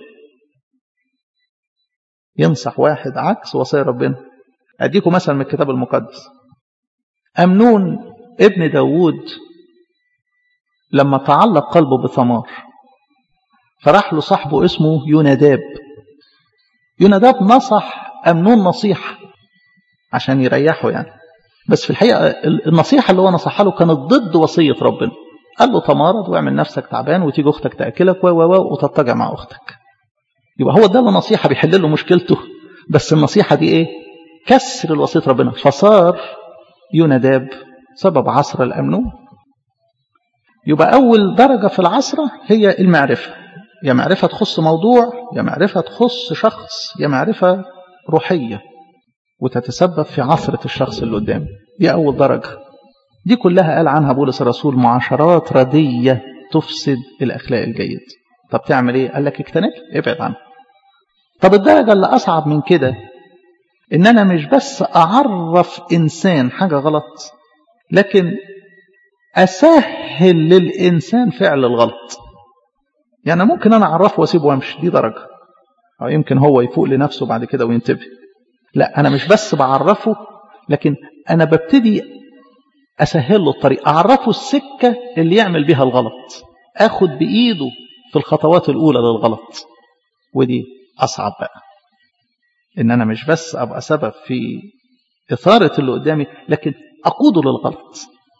ينصح واحد عكس وصايا ربنا. أديكم مثلا من الكتاب المقدس، أمنون ابن داود لما تعلق قلبه بثمار فراح له صاحبه اسمه يوناداب. يوناداب نصح أمنون نصيحة عشان يريحه يعني، بس في الحقيقة النصيحة اللي هو نصحها له كانت ضد وصية ربنا. قال له تمارض واعمل نفسك تعبان وتيجي أختك تأكلك و و وتضطجع مع أختك. يبقى هو ده نصيحة بيحل له مشكلته، بس النصيحة دي إيه؟ كسر الوصية ربنا. فصار يوناداب سبب عثرة الأمنون. يبقى أول درجة في العثرة هي المعرفة، يا معرفة تخص موضوع، يا معرفة تخص شخص، يا معرفة روحية وتتسبب في عثرة الشخص اللي قدامه. دي أول درجة. دي كلها قال عنها بولس الرسول معاشرات ردية تفسد الأخلاق الجيد. طب تعمل إيه؟ قال لك اجتنب، ابعد عنه. طب الدرجة اللي أصعب من كده إن أنا مش بس أعرف إنسان حاجة غلط، لكن أسهل للإنسان فعل الغلط. يعني ممكن أنا أعرفه وأسيبه وأمشي، دي درجة، أو يمكن هو يفوق لنفسه بعد كده وينتبه. لا، أنا مش بس بعرفه، لكن أنا ببتدي أسهل له الطريق، أعرفه السكة اللي يعمل بها الغلط، أخد بإيده في الخطوات الأولى للغلط. ودي أصعب بقى، إن أنا مش بس أبقى سبب في إثارة اللي قدامي، لكن أقوده للغلط.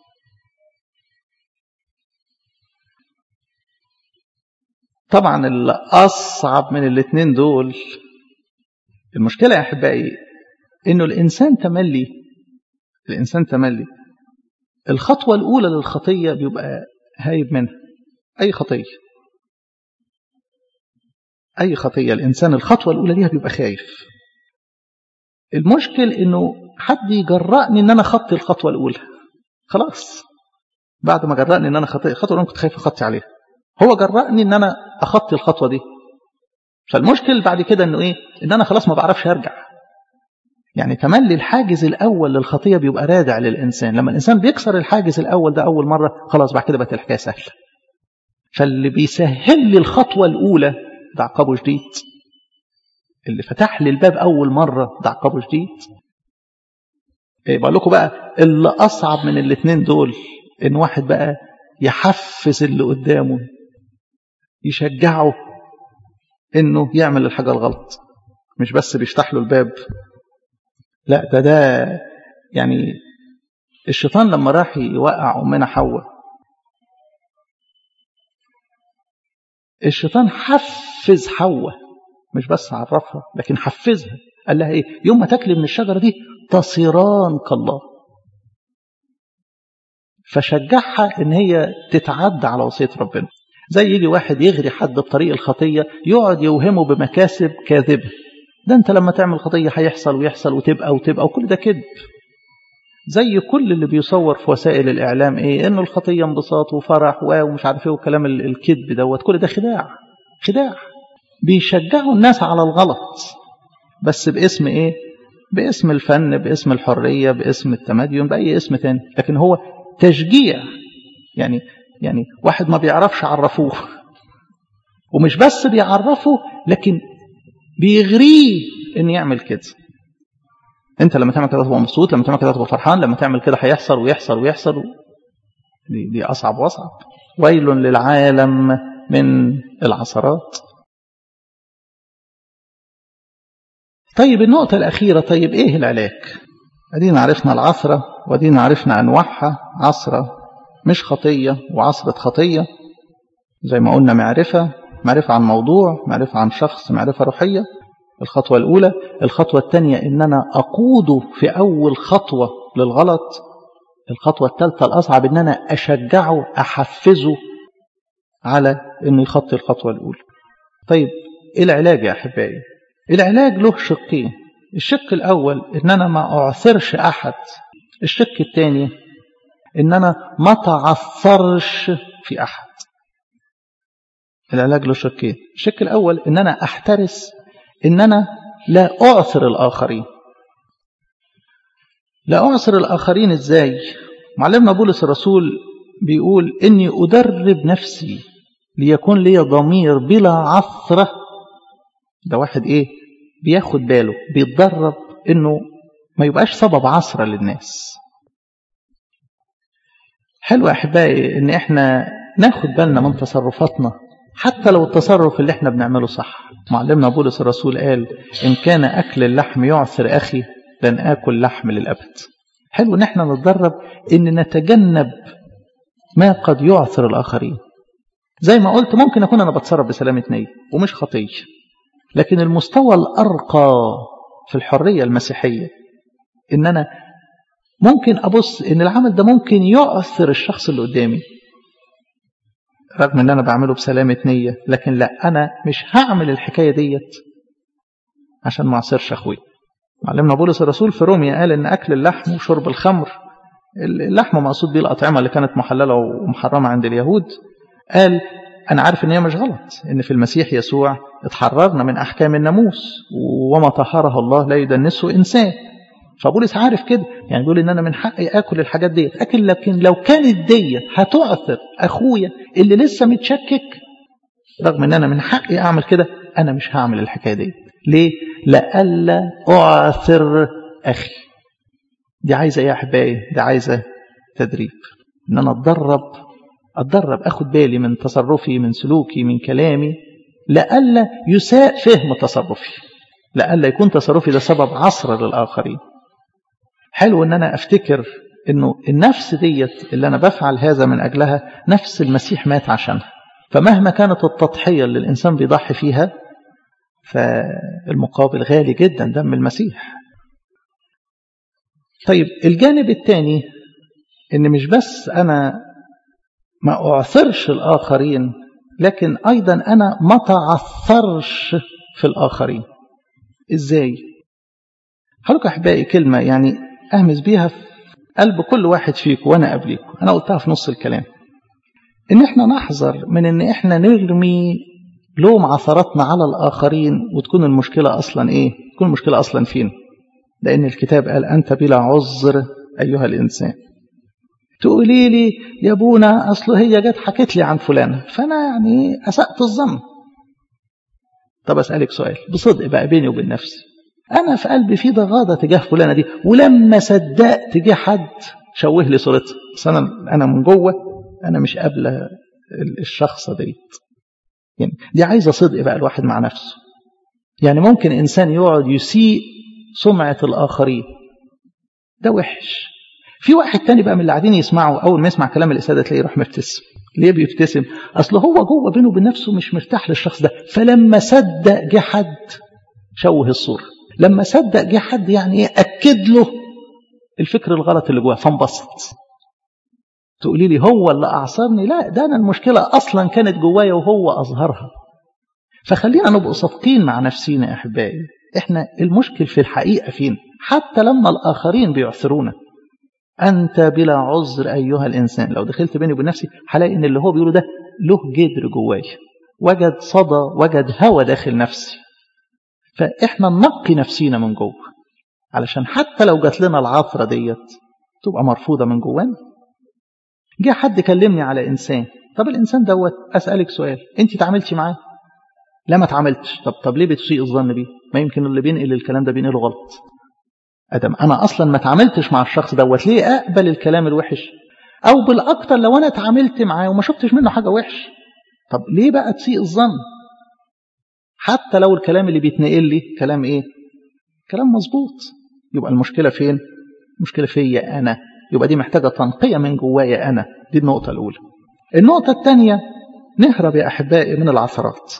طبعا اللي أصعب من الاثنين دول، المشكلة يا أحبائي إنه الإنسان تملي الإنسان تملي الخطوة الأولى للخطية بيبقى هايب منها. أي خطية أي خطية الإنسان الخطوة الأولى ليها بيبقى خايف. المشكل إنه حد يجرأني إن أنا خطي الخطوة الأولى، خلاص بعد ما جرأني إن أنا خطي الخطوة اللي أنا كنت خايف أخطي عليها، هو جرأني إن أنا أخطي الخطوة دي. فالمشكل بعد كده إنه إيه؟ إن أنا خلاص ما بعرفش أرجع. يعني تملي الحاجز الأول للخطية بيبقى رادع للإنسان. لما الإنسان بيكسر الحاجز الأول ده أول مرة، خلاص بعد كده بقت الحكاية سهلة. فاللي بيسهل لي الخطوة الأولى ده عقابه شديد. اللي فتح لي الباب أول مرة ده عقابه شديد. إيه بقول لكم بقى اللي أصعب من الاثنين دول إن واحد بقى يحفز اللي قدامه، يشجعه إنه يعمل الحاجة الغلط، مش بس بيفتح له الباب. لا ده ده يعني الشيطان لما راح يوقع أمنا حواء، الشيطان حفز حواء، مش بس عرفها لكن حفزها. قال لها ايه؟ يوم ما تاكلي من الشجرة دي تصيران كالله. فشجعها ان هي تتعدى على وصية ربنا. زي يجي واحد يغري حد بطريق الخطية، يقعد يوهمه بمكاسب كاذبة. ده انت لما تعمل خطية هيحصل ويحصل وتبقى وتبقى وكل ده كذب. زي كل اللي بيصور في وسائل الإعلام ايه؟ انه الخطية انبساط وفرح ومش عارف ايه وكلام الكذب دوت، كل ده خداع خداع. بيشجعوا الناس على الغلط بس باسم ايه؟ باسم الفن، باسم الحرية، باسم التمدين، بأي اسم تاني. لكن هو تشجيع. يعني يعني واحد ما بيعرفش عرفوه، ومش بس بيعرفه لكن بيغريه ان يعمل كده. انت لما تعمل كده تبقى مبسوط، لما تعمل كده تبقى فرحان، لما تعمل كده هيحصل ويحصل ويحصل. دي, دي اصعب واصعب. ويل للعالم من العثرات. طيب النقطة الأخيرة، طيب إيه العلاج؟ أدينا عرفنا العثرة وأدينا عرفنا أنواعها. عثرة مش خطية وعثرة خطية زي ما قلنا، معرفة معرفة عن موضوع، معرفة عن شخص، معرفة روحية. الخطوة الأولى. الخطوة الثانية إن أنا أقوده في أول خطوة للغلط. الخطوة الثالثة الأصعب إن أنا أشجعه أحفزه على إنه يخطي الخطوة الأولى. طيب إيه العلاج يا أحبائي؟ العلاج له شقين. الشق الأول إن أنا ما أعثرش أحد. الشق الثاني إن أنا ما تعثرش في أحد. العلاج له شقين. الشق الأول إن أنا أحترس إن أنا لا أعثر الآخرين. لا أعثر الآخرين إزاي؟ معلمنا بولس الرسول بيقول إني أدرب نفسي ليكون لي ضمير بلا عثرة. ده واحد إيه؟ بياخد باله، بيتدرب إنه ما يبقاش سبب عثرة للناس. حلو يا أحبائي إن إحنا ناخد بالنا من تصرفاتنا حتى لو التصرف اللي إحنا بنعمله صح. معلمنا بولس الرسول قال إن كان أكل اللحم يعثر أخي لن آكل لحم للأبد. حلو إن إحنا نتدرب إن نتجنب ما قد يعثر الآخرين. زي ما قلت ممكن أكون أنا بتصرف بسلامة نية ومش خطية، لكن المستوى الأرقى في الحرية المسيحية إن أنا ممكن أبص إن العمل ده ممكن يؤثر الشخص اللي قدامي رغم إن أنا بعمله بسلامة نية، لكن لا، أنا مش هعمل الحكاية ديت عشان ما أعصرش أخوي. معلمنا بولس الرسول في روميا قال إن أكل اللحم وشرب الخمر، اللحم مقصود به الأطعمة اللي كانت محللة ومحرمة عند اليهود، قال أنا عارف إن هي مش غلط، إن في المسيح يسوع اتحررنا من أحكام الناموس وما طهره الله لا يدنسه إنسان. فبولس عارف كده، يعني بيقول إن أنا من حقي أكل الحاجات ديت أكل، لكن لو كانت ديت هتؤثر أخويا اللي لسه متشكك رغم إن أنا من حقي أعمل كده، أنا مش هعمل الحكاية ديت. ليه؟ لألا أعثر أخي. دي عايزة يا أحبائي، دي عايزة تدريب، إن أنا أتدرب أتدرب أخد بالي من تصرفي، من سلوكي، من كلامي، لألا يساء فهم تصرفي، لألا يكون تصرفي ده سبب عثرة للآخرين. حلو إن أنا أفتكر إنه النفس ديت اللي أنا بفعل هذا من أجلها نفس المسيح مات عشانها، فمهما كانت التضحية اللي الإنسان بيضحي فيها فالمقابل غالي جدا، دم المسيح. طيب الجانب الثاني إن مش بس أنا ما أعثرش الآخرين، لكن أيضا أنا ما تعثرش في الآخرين. إزاي؟ هلوك أحبائي كلمة يعني أهمس بيها في قلب كل واحد فيكم وأنا قبليكم، أنا قلتها في نص الكلام، إن إحنا نحذر من إن إحنا نرمي لوم عثراتنا على الآخرين وتكون المشكلة أصلا إيه؟ تكون المشكلة أصلا فين؟ لأن الكتاب قال أنت بلا عذر أيها الإنسان. تقولي لي يا ابونا أصله هي جت حكت لي عن فلانة فأنا يعني أسأت الظن. طب أسألك سؤال بصدق بقى بيني وبين نفسي، أنا في قلبي في ضغاضة تجاه فلانة دي، ولما صدقت جه حد شوه لي صورتها، بس أنا أنا من جوه أنا مش قابلة الشخصة ديت. يعني دي عايزة صدق بقى الواحد مع نفسه. يعني ممكن إنسان يقعد يسيء سمعة الآخرين، ده وحش. في واحد تاني بقى من اللي قاعدين يسمعوا، أول ما يسمع كلام الإسادة تلاقيه يروح مبتسم. ليه بيبتسم؟ أصل هو جوه بينه وبين نفسه مش مرتاح للشخص ده، فلما صدق جه حد شوه الصورة. لما صدق جه حد يعني ايه أكد له الفكر الغلط اللي جواه فانبسط. تقولي لي هو اللي أعصرني؟ لا، ده أنا المشكلة أصلا كانت جوايا وهو أظهرها. فخلينا نبقى صادقين مع نفسينا يا أحبائي، إحنا المشكل في الحقيقة فين؟ حتى لما الآخرين بيعثرونا، أنت بلا عذر أيها الإنسان. لو دخلت بيني وبين نفسي هلاقي إن اللي هو بيقوله ده له جدر جوايا، وجد صدى، وجد هوى داخل نفسي. فإحنا ننقي نفسينا من جوه، علشان حتى لو جات لنا العثرة ديت تبقى مرفوضة من جوانا. جه حد كلمني على إنسان، طب الإنسان دوت أسألك سؤال، أنت تعاملتي معاه؟ لا ما تعاملتش. طب طب ليه بتسيء الظن بيه؟ ما يمكن اللي بينقل الكلام ده بينقله غلط. أدم أنا أصلا ما تعاملتش مع الشخص دوت، ليه أقبل الكلام الوحش؟ أو بالأكتر لو أنا تعاملت معاه وما شفتش منه حاجة وحش، طب ليه بقى تسيء الظن؟ حتى لو الكلام اللي بيتنقل لي كلام إيه؟ كلام مظبوط. يبقى المشكلة فين؟ المشكلة فيا أنا. يبقى دي محتاجة تنقية من جوايا أنا. دي النقطة الأولى. النقطة الثانية، نهرب يا أحبائي من العثرات.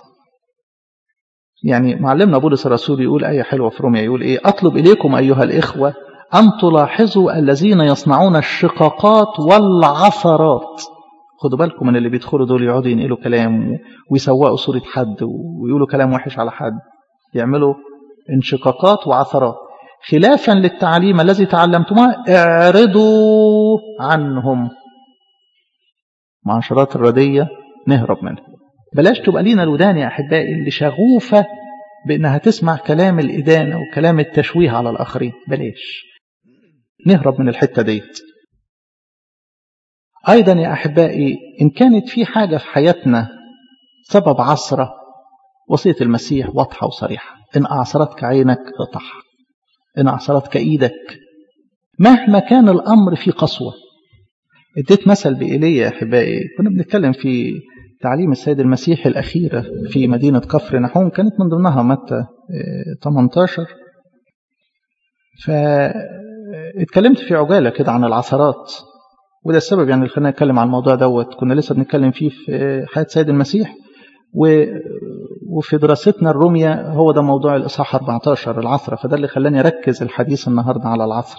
يعني معلمنا بولس الرسول يقول آية حلوة في روميا، يقول إيه؟ أطلب إليكم أيها الإخوة أن تلاحظوا الذين يصنعون الشقاقات والعثرات. خدوا بالكم من اللي بيدخلوا دول يقعدوا ينقلوا كلام ويسوقوا صورة حد ويقولوا كلام وحش على حد، يعملوا انشقاقات وعثرات خلافا للتعليم الذي تعلمتموه، اعرضوا عنهم. معاشرات الردية نهرب منها. بلاش تبقى لينا الودان يا أحبائي اللي شغوفة بأنها تسمع كلام الإدانة وكلام التشويه على الآخرين. بلاش نهرب من الحتة ديت. أيضا يا أحبائي، إن كانت في حاجة في حياتنا سبب عثرة، وصية المسيح واضحة وصريحة: إن أعصرتك عينك اقطعها، إن أعصرتك إيدك، مهما كان الأمر في قسوة. اديت مثل بإيليا يا أحبائي، كنا بنتكلم في تعليم السيد المسيح الأخيرة في مدينة كفر نحوم، كانت من ضمنها متى ثمانية عشر. فاتكلمت في عجالة كده عن العثرات، وده السبب يعني اللي خلينا نتكلم عن الموضوع دوت. كنا لسه بنتكلم فيه في حياة السيد المسيح، وفي دراستنا الرومية هو ده موضوع الإصحاح أربعة عشر، العثرة. فده اللي خلاني أركز الحديث النهاردة على العثرة.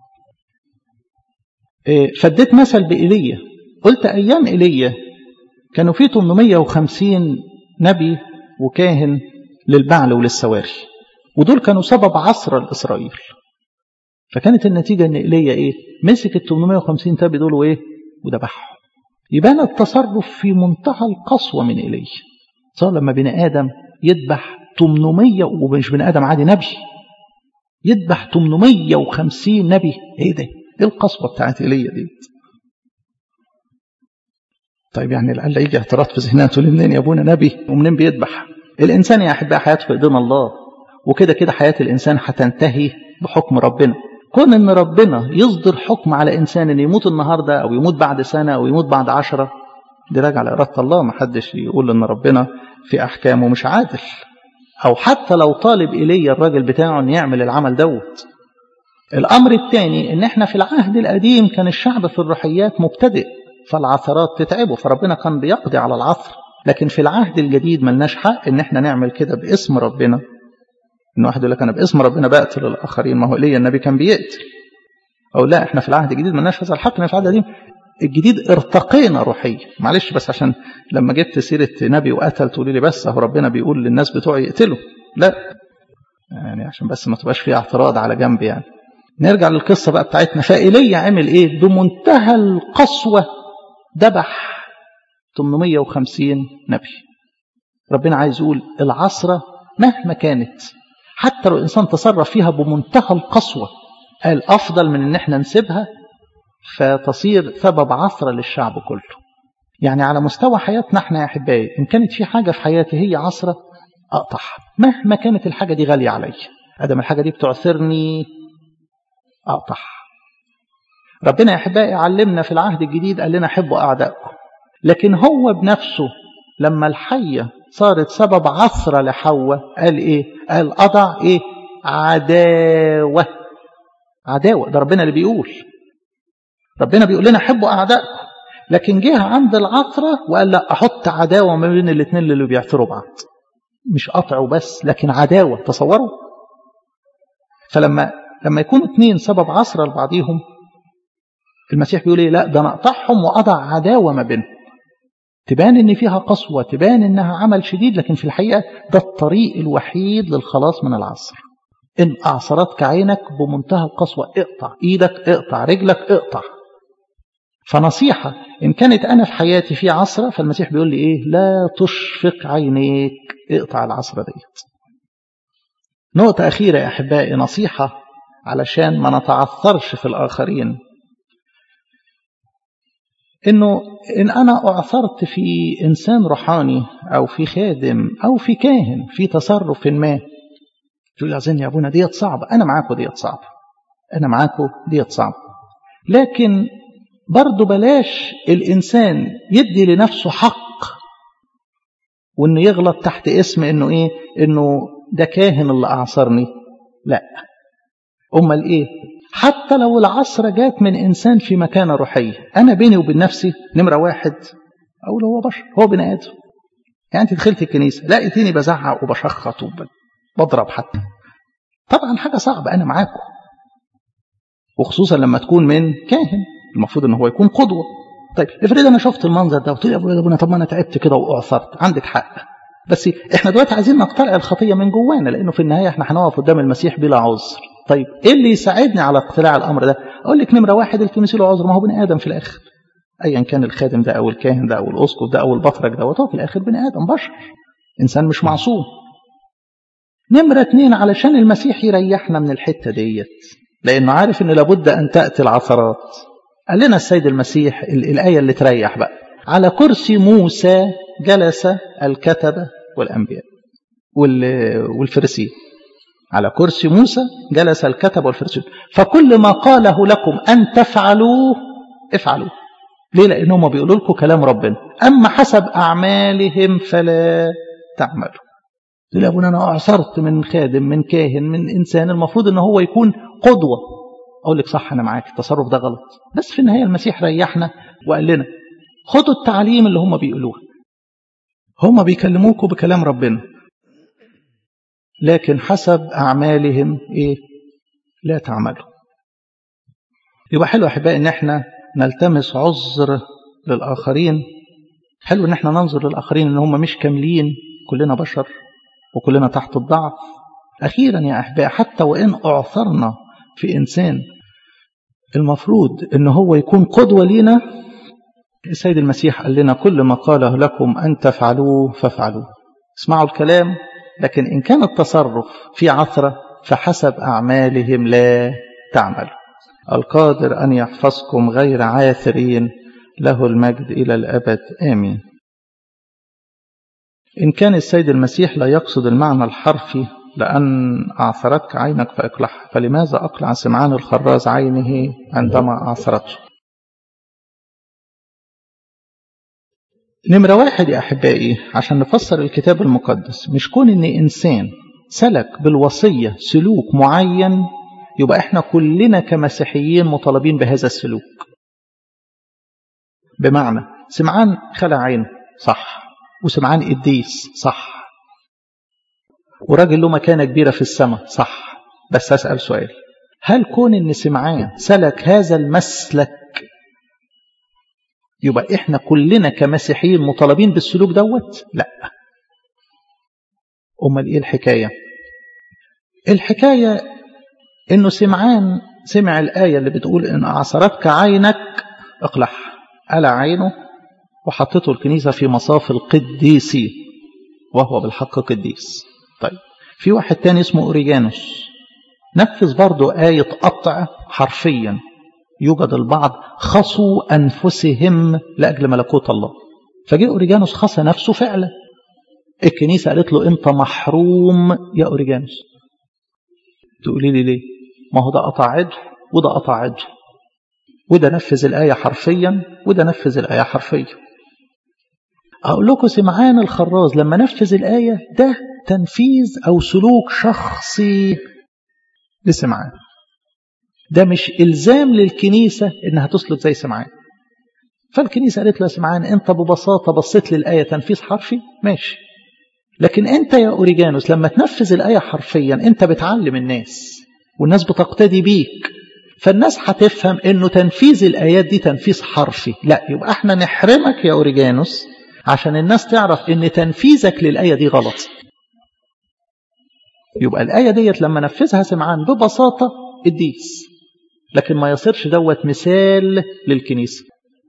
فديت مثل بإيليا، قلت أيام إيليا كانوا فيه ثمانمائة وخمسين نبي وكاهن للبعل وللسواري، ودول كانوا سبب عثرة لإسرائيل. فكانت النتيجة أن إيليا إيه؟ مسك ال ثمانمائة وخمسين نبي دول وإيه؟ وذبحهم. يبان التصرف في منتهى القسوة من إيليا. صار لما بني آدم يذبح ثمانمائة، ومش بني آدم عادي، نبي يذبح ثمانمائة وخمسين نبي، إيه ده؟ إيه القسوة بتاعت إيليا دي؟ طيب يعني لعل يجي اعتراض في ذهناته، منين يا ابونا نبي ومنين بيذبح؟ الإنسان يا أحبائي حياته في إيدين الله، وكده كده حياة الإنسان هتنتهي بحكم ربنا. كون إن ربنا يصدر حكم على إنسان إن يموت النهاردة أو يموت بعد سنة أو يموت بعد عشرة، دي راجع لإرادة الله. ما حدش يقول إن ربنا في أحكامه مش عادل، أو حتى لو طالب إلي الراجل بتاعه إن يعمل العمل دوت. الأمر الثاني إن إحنا في العهد القديم كان الشعب في الروحيات مبتدئ، فالعثرات تتعبه، فربنا كان بيقضي على العثر. لكن في العهد الجديد ملناش حق إن إحنا نعمل كده باسم ربنا. إن واحد يقول لك أنا باسم ربنا بقتل الآخرين، ما هو إلي النبي كان بيقتل. أو لا، إحنا في العهد الجديد ملناش هذا الحق. إحنا في العهد القديم الجديد ارتقينا روحيا. معلش بس عشان لما جبت سيرة نبي وقتل تقولي لي بس أهو ربنا بيقول للناس بتوعي يقتلوا، لا يعني عشان بس ما تبقاش فيه اعتراض على جنب. يعني نرجع للقصة بقى بتاعتنا. فإيليا عمل إيه؟ بمنتهى القسوة ذبح ثمانمائة وخمسين نبي. ربنا عايز يقول العصرة مهما كانت، حتى لو الإنسان تصرف فيها بمنتهى القسوة، قال أفضل من إن احنا نسيبها فتصير سبب عثرة للشعب كله. يعني على مستوى حياتنا احنا يا أحبائي، إن كانت في حاجة في حياتي هي عثرة، أقطعها مهما كانت الحاجة دي غالية علي، أدم الحاجة دي بتعثرني أقطعها. ربنا يا أحبائي علمنا في العهد الجديد قال لنا حبوا أعدائكم، لكن هو بنفسه لما الحية صارت سبب عثرة لحواء قال إيه؟ قال أضع إيه؟ عداوة. عداوة، ده ربنا اللي بيقول، ربنا بيقول لنا حبوا أعدائكم، لكن جه عند العثرة وقال لا أحط عداوة ما بين الاثنين اللي بيعثروا بعض، مش قطعوا بس لكن عداوة. تصوروا؟ فلما لما يكون اثنين سبب عثرة لبعضيهم المسيح بيقول ايه؟ لا ده انا اقطعهم واضع عداوة ما بينهم، تبان ان فيها قسوة، تبان انها عمل شديد، لكن في الحقيقة ده الطريق الوحيد للخلاص من العصر. ان اعصرتك عينك بمنتهى القسوة اقطع ايدك، اقطع رجلك، اقطع. فنصيحة ان كانت انا في حياتي في عصرة، فالمسيح بيقول لي ايه؟ لا تشفق عينيك، اقطع العصرة ديت. نقطة اخيرة يا احبائي، نصيحة علشان ما نتعثرش في الاخرين، إنه إن أنا أعثرت في إنسان روحاني أو في خادم أو في كاهن في تصرف ما، تقول أظن يا أبونا ديت صعبة، أنا معاكم ديت صعبة، أنا معاكم ديت صعبة، لكن برضو بلاش الإنسان يدي لنفسه حق وإنه يغلط تحت اسم إنه إيه؟ إنه ده كاهن اللي أعصرني. لا، أمال إيه؟ حتى لو العصرة جات من إنسان في مكانة روحية، أنا بيني وبين نفسي نمرة واحد أقول هو بشر، هو بني آدم. يعني أنت دخلت الكنيسة لقيتيني بزعق وبشخط وبضرب حتى، طبعا حاجة صعبة، أنا معاكم، وخصوصا لما تكون من كاهن المفروض أنه هو يكون قدوة. طيب افرض أنا شفت المنظر ده وقلت يا أبونا طب ما أنا تعبت كده وأعثرت، عندك حق، بس إحنا دلوقتي عايزين نقتلع الخطية من جوانا، لأنه في النهاية إحنا هنقف قدام المسيح بلا عذر. طيب ايه اللي يساعدني على اقتلاع الامر ده؟ اقول لك نمره واحد التمسي له عذر، ما هو بني ادم في الاخر، ايا كان الخادم ده او الكاهن ده او الاسقف ده او البطرك ده، هو في الاخر بني ادم بشر، انسان مش معصوم. نمره اتنين علشان المسيح يريحنا من الحته ديت، لانه عارف ان لابد ان تاتي العثرات، قال لنا السيد المسيح الايه اللي تريح بقى: على كرسي موسى جلس الكتبه والانبياء والفريسيين. على كرسي موسى جلس الكتب والفريسيون، فكل ما قاله لكم أن تفعلوه افعلوه. ليه؟ لأنهم بيقولوا لكم كلام ربنا، أما حسب أعمالهم فلا تعملوا. يقول يا أبونا أنا أعصرت من خادم، من كاهن، من إنسان المفروض أنه هو يكون قدوة، أقول لك صح أنا معاك، التصرف ده غلط، بس في النهاية المسيح ريحنا وقال لنا خدوا التعليم اللي هم بيقولوه، هم بيكلموكم بكلام ربنا، لكن حسب أعمالهم إيه؟ لا تعملوا. يبقى حلو أحبائي إن احنا نلتمس عذر للآخرين، حلو إن احنا ننظر للآخرين إن هم مش كاملين، كلنا بشر وكلنا تحت الضعف. أخيرا يا أحبائي، حتى وإن أعثرنا في إنسان المفروض إن هو يكون قدوة لينا، السيد المسيح قال لنا كل ما قاله لكم أن تفعلوه فافعلوه. اسمعوا الكلام، لكن إن كان التصرف في عثرة فحسب أعمالهم لا تعمل. القادر أن يحفظكم غير عاثرين، له المجد إلى الأبد آمين. إن كان السيد المسيح لا يقصد المعنى الحرفي لأن أعثرتك عينك فأقلعها، فلماذا أقلع سمعان الخراز عينه عندما أعثرته؟ نمرة واحد يا أحبائي، عشان نفسر الكتاب المقدس، مش كون إن إنسان سلك بالوصية سلوك معين يبقى إحنا كلنا كمسيحيين مطالبين بهذا السلوك. بمعنى سمعان خلع عينه صح، وسمعان قديس صح، وراجل له مكانة كبيرة في السماء صح، بس أسأل سؤال: هل كون إن سمعان سلك هذا المسلك يبقى إحنا كلنا كمسيحيين مطالبين بالسلوك دوت؟ لا. أمال إيه الحكاية؟ الحكاية إنه سمعان سمع الآية اللي بتقول إن أعصرتك عينك اقلعها، قلع عينه وحطته الكنيسة في مصاف القديسي، وهو بالحق قديس. طيب في واحد تاني اسمه أوريجانوس نفذ برضو آية قطع حرفيا. يوجد البعض خصوا أنفسهم لأجل ملكوت الله، فجاء أوريجانوس خص نفسه فعلا، الكنيسة قالت له أنت محروم يا أوريجانوس. تقولي لي ليه؟ ما هو ده قطع عضو وده قطع عضو، وده نفذ الآية حرفيا وده نفذ الآية حرفيا. أقول لكم سمعان الخراز لما نفذ الآية ده تنفيذ أو سلوك شخصي لسمعان، ده مش إلزام للكنيسة إنها تسلك زي سمعان. فالكنيسة قالت له سمعان أنت ببساطة بصيت للآية تنفيذ حرفي ماشي، لكن أنت يا أوريجانوس لما تنفذ الآية حرفيا أنت بتعلم الناس والناس بتقتدي بيك، فالناس هتفهم أنه تنفيذ الآيات دي تنفيذ حرفي. لا، يبقى احنا نحرمك يا أوريجانوس عشان الناس تعرف أن تنفيذك للآية دي غلط. يبقى الآية ديت لما نفذها سمعان ببساطة الديس، لكن ما يصيرش دوت مثال للكنيسة.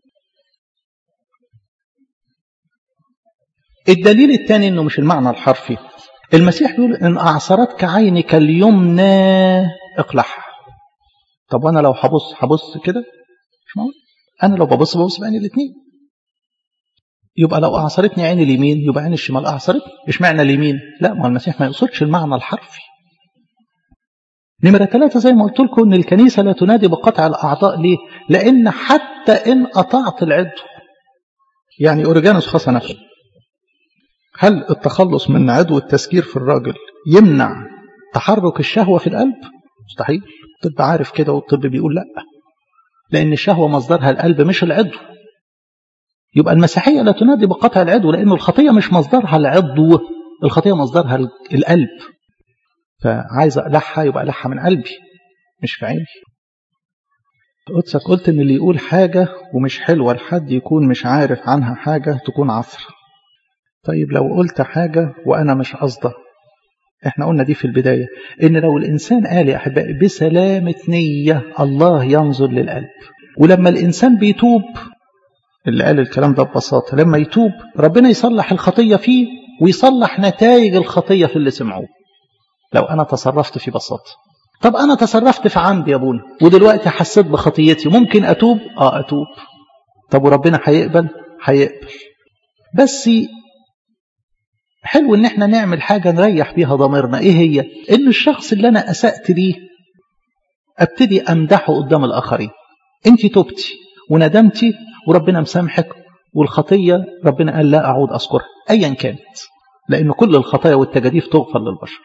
الدليل الثاني انه مش المعنى الحرفي. المسيح بيقول ان اعصرتك عينك اليمنى اقلعها. طب وانا لو هبص هبص كده مش معقول، انا لو ببص ببص بعيني الاثنين. يبقى لو اعصرتني عيني اليمين يبقى عيني الشمال اعصرتني. ايش معنى اليمين؟ لا، ما المسيح ما يقصدش المعنى الحرفي. نمرة ثلاثة زي ما قلت لكم ان الكنيسة لا تنادي بقطع الاعضاء. ليه؟ لان حتى ان قطعت العضو، يعني أوريجانوس خاصة نفسه، هل التخلص من عضو التسكير في الراجل يمنع تحرك الشهوة في القلب؟ مستحيل. الطب عارف كده والطب بيقول لا، لأن الشهوة مصدرها القلب مش العضو. يبقى المسيحية لا تنادي بقطع العضو، لأن الخطية مش مصدرها العضو، الخطية مصدرها القلب. فعايز أقلعها يبقى أقلعها من قلبي مش في عيني. قدسك قلت إن اللي يقول حاجة ومش حلوة لحد يكون مش عارف عنها حاجة تكون عثرة. طيب لو قلت حاجة وأنا مش قصده، احنا قلنا دي في البداية إن لو الإنسان قال يا أحبائي بسلامة نية الله ينظر للقلب، ولما الإنسان بيتوب، اللي قال الكلام ده ببساطة، لما يتوب ربنا يصلح الخطية فيه ويصلح نتائج الخطية في اللي سمعوه. لو أنا تصرفت في بساطة، طب أنا تصرفت في عمد يا ابونا ودلوقتي حسيت بخطيتي، ممكن أتوب؟ آه أتوب. طب وربنا هيقبل؟ هيقبل. بس حلو ان احنا نعمل حاجة نريح بيها ضميرنا. ايه هي؟ ان الشخص اللي انا اسأت ليه ابتدي امدحه قدام الاخرين. انت توبتي وندمتي وربنا مسامحك، والخطية ربنا قال لا اعود اذكرها ايا كانت، لان كل الخطايا والتجاديف تغفر للبشر.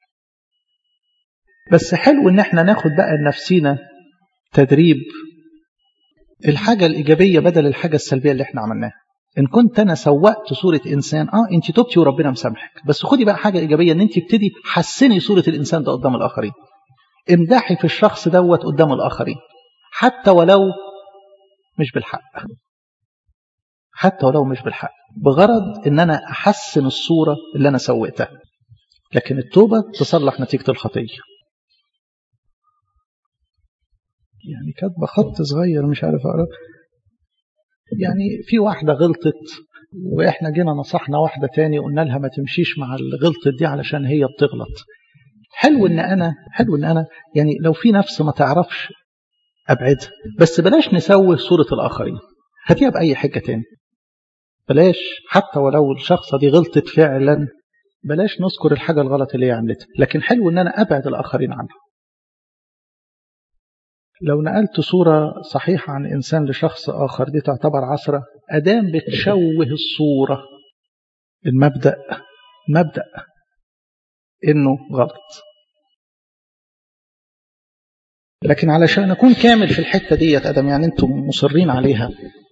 بس حلو ان احنا ناخد بقى لنفسينا تدريب الحاجة الايجابية بدل الحاجة السلبية اللي احنا عملناها. إن كنت أنا سوقت صورة إنسان، آه أنت توبتي وربنا مسامحك، بس خدي بقى حاجة إيجابية إن أنت ابتدي حسني صورة الإنسان ده قدام الآخرين. امدحي في الشخص دوت قدام الآخرين، حتى ولو مش بالحق، حتى ولو مش بالحق، بغرض إن أنا أحسن الصورة اللي أنا سوقتها. لكن التوبة تصلح نتيجة الخطية. يعني كاتبة خط صغير مش عارف أقرأ. يعني في واحدة غلطت وإحنا جينا نصحنا واحدة تاني قلنا لها ما تمشيش مع الغلطة دي علشان هي بتغلط. حلو إن أنا حلو إن أنا يعني لو في نفس ما تعرفش أبعدها، بس بلاش نسوي صورة الآخرين. هاتيها بأي حاجة تاني، بلاش حتى ولو الشخصة دي غلطت فعلا، بلاش نذكر الحاجة الغلط اللي هي عملتها، لكن حلو إن أنا أبعد الآخرين عنها. لو نقلت صورة صحيحة عن إنسان لشخص آخر دي تعتبر عثرة أدام بتشوه الصورة. المبدأ مبدأ إنه غلط، لكن علشان أكون كامل في الحتة دي أدام يعني أنتم مصرين عليها.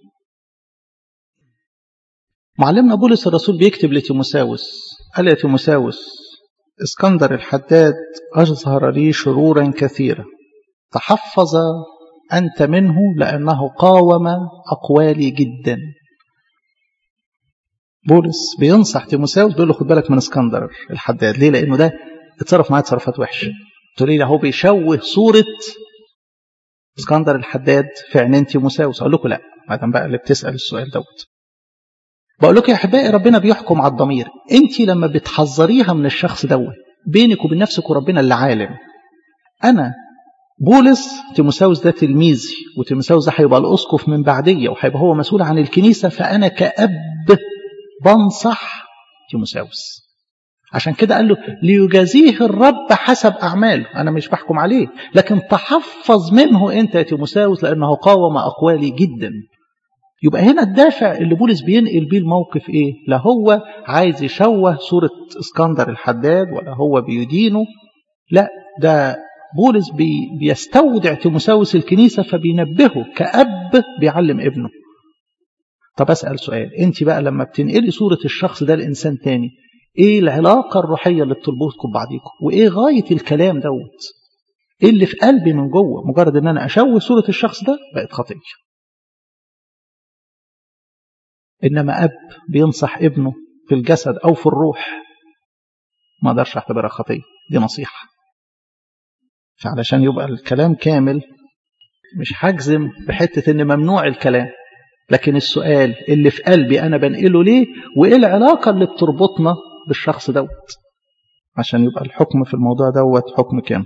معلمنا بولس الرسول بيكتب لتيموساوس، قال يا تيموساوس اسكندر الحداد أظهر لي شرورا كثيرة، تحفظ أنت منه لأنه قاوم أقوالي جدا. بولس بينصح تيموساوس بيقول له خد بالك من اسكندر الحداد. ليه؟ لأنه ده اتصرف معاه تصرفات وحشة. تقول لي هو بيشوه صورة اسكندر الحداد في عينين تيموساوس. أقول لكم لا، مادام بقى اللي بتسأل السؤال دوت بقول لكم يا أحبائي ربنا بيحكم على الضمير. أنت لما بتحذريها من الشخص دوت بينك وبين نفسك وربنا اللي عالم. أنا بولس تيموساوس ده تلميذي، وتيموساوس ده هيبقى الأسقف من بعدية وهيبقى هو مسؤول عن الكنيسة، فأنا كأب بنصح تيموساوس. عشان كده قال له ليجازيه الرب حسب أعماله، أنا مش بحكم عليه، لكن تحفظ منه أنت يا تيموساوس لأنه قاوم أقوالي جدا. يبقى هنا الدافع اللي بولس بينقل بيه الموقف إيه؟ لا هو عايز يشوه صورة اسكندر الحداد ولا هو بيدينه، لا ده بولس بي بيستودع تيموساوس الكنيسة فبينبهه كأب بيعلم ابنه. طب أسأل سؤال، أنت بقى لما بتنقلي صورة الشخص ده لإنسان تاني، إيه العلاقة الروحية اللي بتربطكم ببعضيكم؟ وإيه غاية الكلام دوت؟ إيه اللي في قلبي من جوه؟ مجرد إن أنا أشوه صورة الشخص ده بقت خطية. إنما أب بينصح ابنه في الجسد أو في الروح ما أقدرش أعتبرها خطية، دي نصيحة. فعلشان يبقى الكلام كامل مش هجزم بحتة إن ممنوع الكلام، لكن السؤال اللي في قلبي أنا بنقله ليه، وإيه العلاقة اللي بتربطنا بالشخص دوت، عشان يبقى الحكم في الموضوع دوت حكم كامل.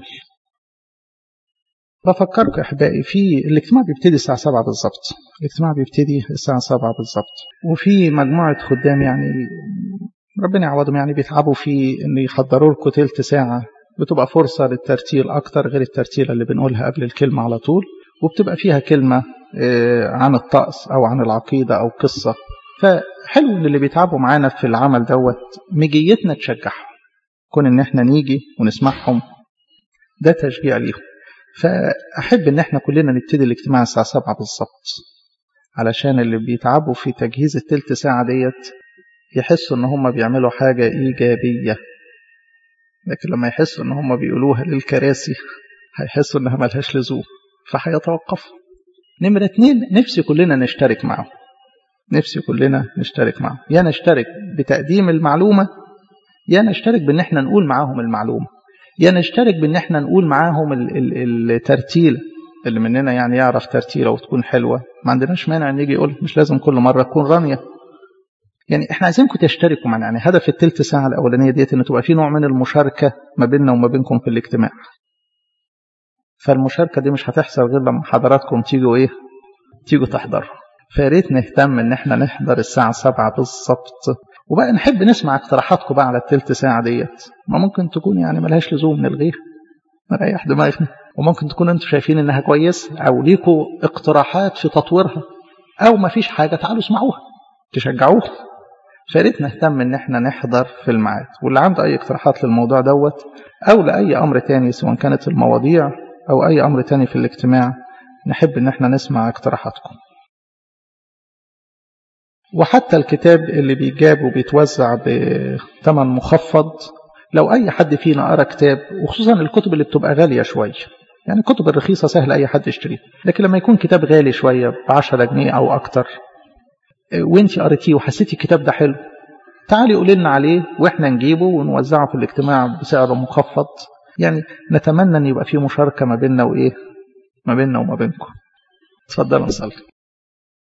بفكرك أحبائي في الاجتماع بيبتدي الساعة سبعة بالظبط، الاجتماع بيبتدي الساعة سبعة بالظبط، وفي مجموعة خدام يعني ربنا يعوضهم يعني بيتعبوا في إن يحضروا لكم تلت ساعة، بتبقى فرصة للترتيل أكتر غير الترتيلة اللي بنقولها قبل الكلمة على طول، وبتبقى فيها كلمة عن الطقس أو عن العقيدة أو قصة. فحلو إن اللي بيتعبوا معانا في العمل دوت مجيتنا تشجعهم، كون إن احنا نيجي ونسمعهم ده تشجيع ليهم. فأحب إن احنا كلنا نبتدي الاجتماع الساعة سبعة بالظبط، علشان اللي بيتعبوا في تجهيز التلت ساعة ديت يحسوا إن هم بيعملوا حاجة إيجابية، لكن لما يحسوا إن هم بيقولوها للكراسي هيحسوا إنها ملهاش لزوم فهيتوقفوا. نمرة اتنين، نفسي كلنا نشترك معه، نفسي كلنا نشترك معه، يا نشترك بتقديم المعلومة، يا نشترك بأن احنا نقول معاهم المعلومة، يا نشترك بأن احنا نقول معاهم الترتيلة اللي مننا يعني يعرف ترتيلة وتكون حلوة. ما عندناش مانع ان يجي يقول، مش لازم كل مرة تكون رانية. يعني احنا عايزينكم تشتركوا معنا، يعني هدف التلت ساعة الأولانية ديت ان تبقى في نوع من المشاركة ما بيننا وما بينكم في الاجتماع. فالمشاركة دي مش هتحصل غير لما حضراتكم تيجوا ايه تيجوا تحضروا. فياريت نهتم ان احنا نحضر الساعة سبعة بالظبط، وبقى نحب نسمع اقتراحاتكم بقى على التلت ساعة ديت. ما ممكن تكون يعني ملهاش لزوم نلغيها نريح دماغنا، وممكن تكون انتوا شايفين انها كويس او ليكوا اقتراحات في تطويرها، او ما فيش حاجة تعالوا اسمعوها تشجعوها. فياريت نهتم ان احنا نحضر في الميعاد. واللي عنده اي اقتراحات للموضوع دوت او لأي امر تاني سواء كانت المواضيع او اي امر تاني في الاجتماع، نحب ان احنا نسمع اقتراحاتكم. وحتى الكتاب اللي بيجاب وبيتوزع بثمن مخفض، لو أي حد فينا قرأ كتاب، وخصوصا الكتب اللي بتبقى غالية شوية، يعني الكتب الرخيصة سهل أي حد يشتريه، لكن لما يكون كتاب غالي شوية بعشرة جنيه أو أكتر وانتي قريتيه وحسيتي الكتاب ده حلو، تعالي قولي لنا عليه وإحنا نجيبه ونوزعه في الاجتماع بسعر مخفض. يعني نتمنى أن يبقى فيه مشاركة ما بيننا وإيه ما بيننا وما بينكم. تفضلوا نصلي.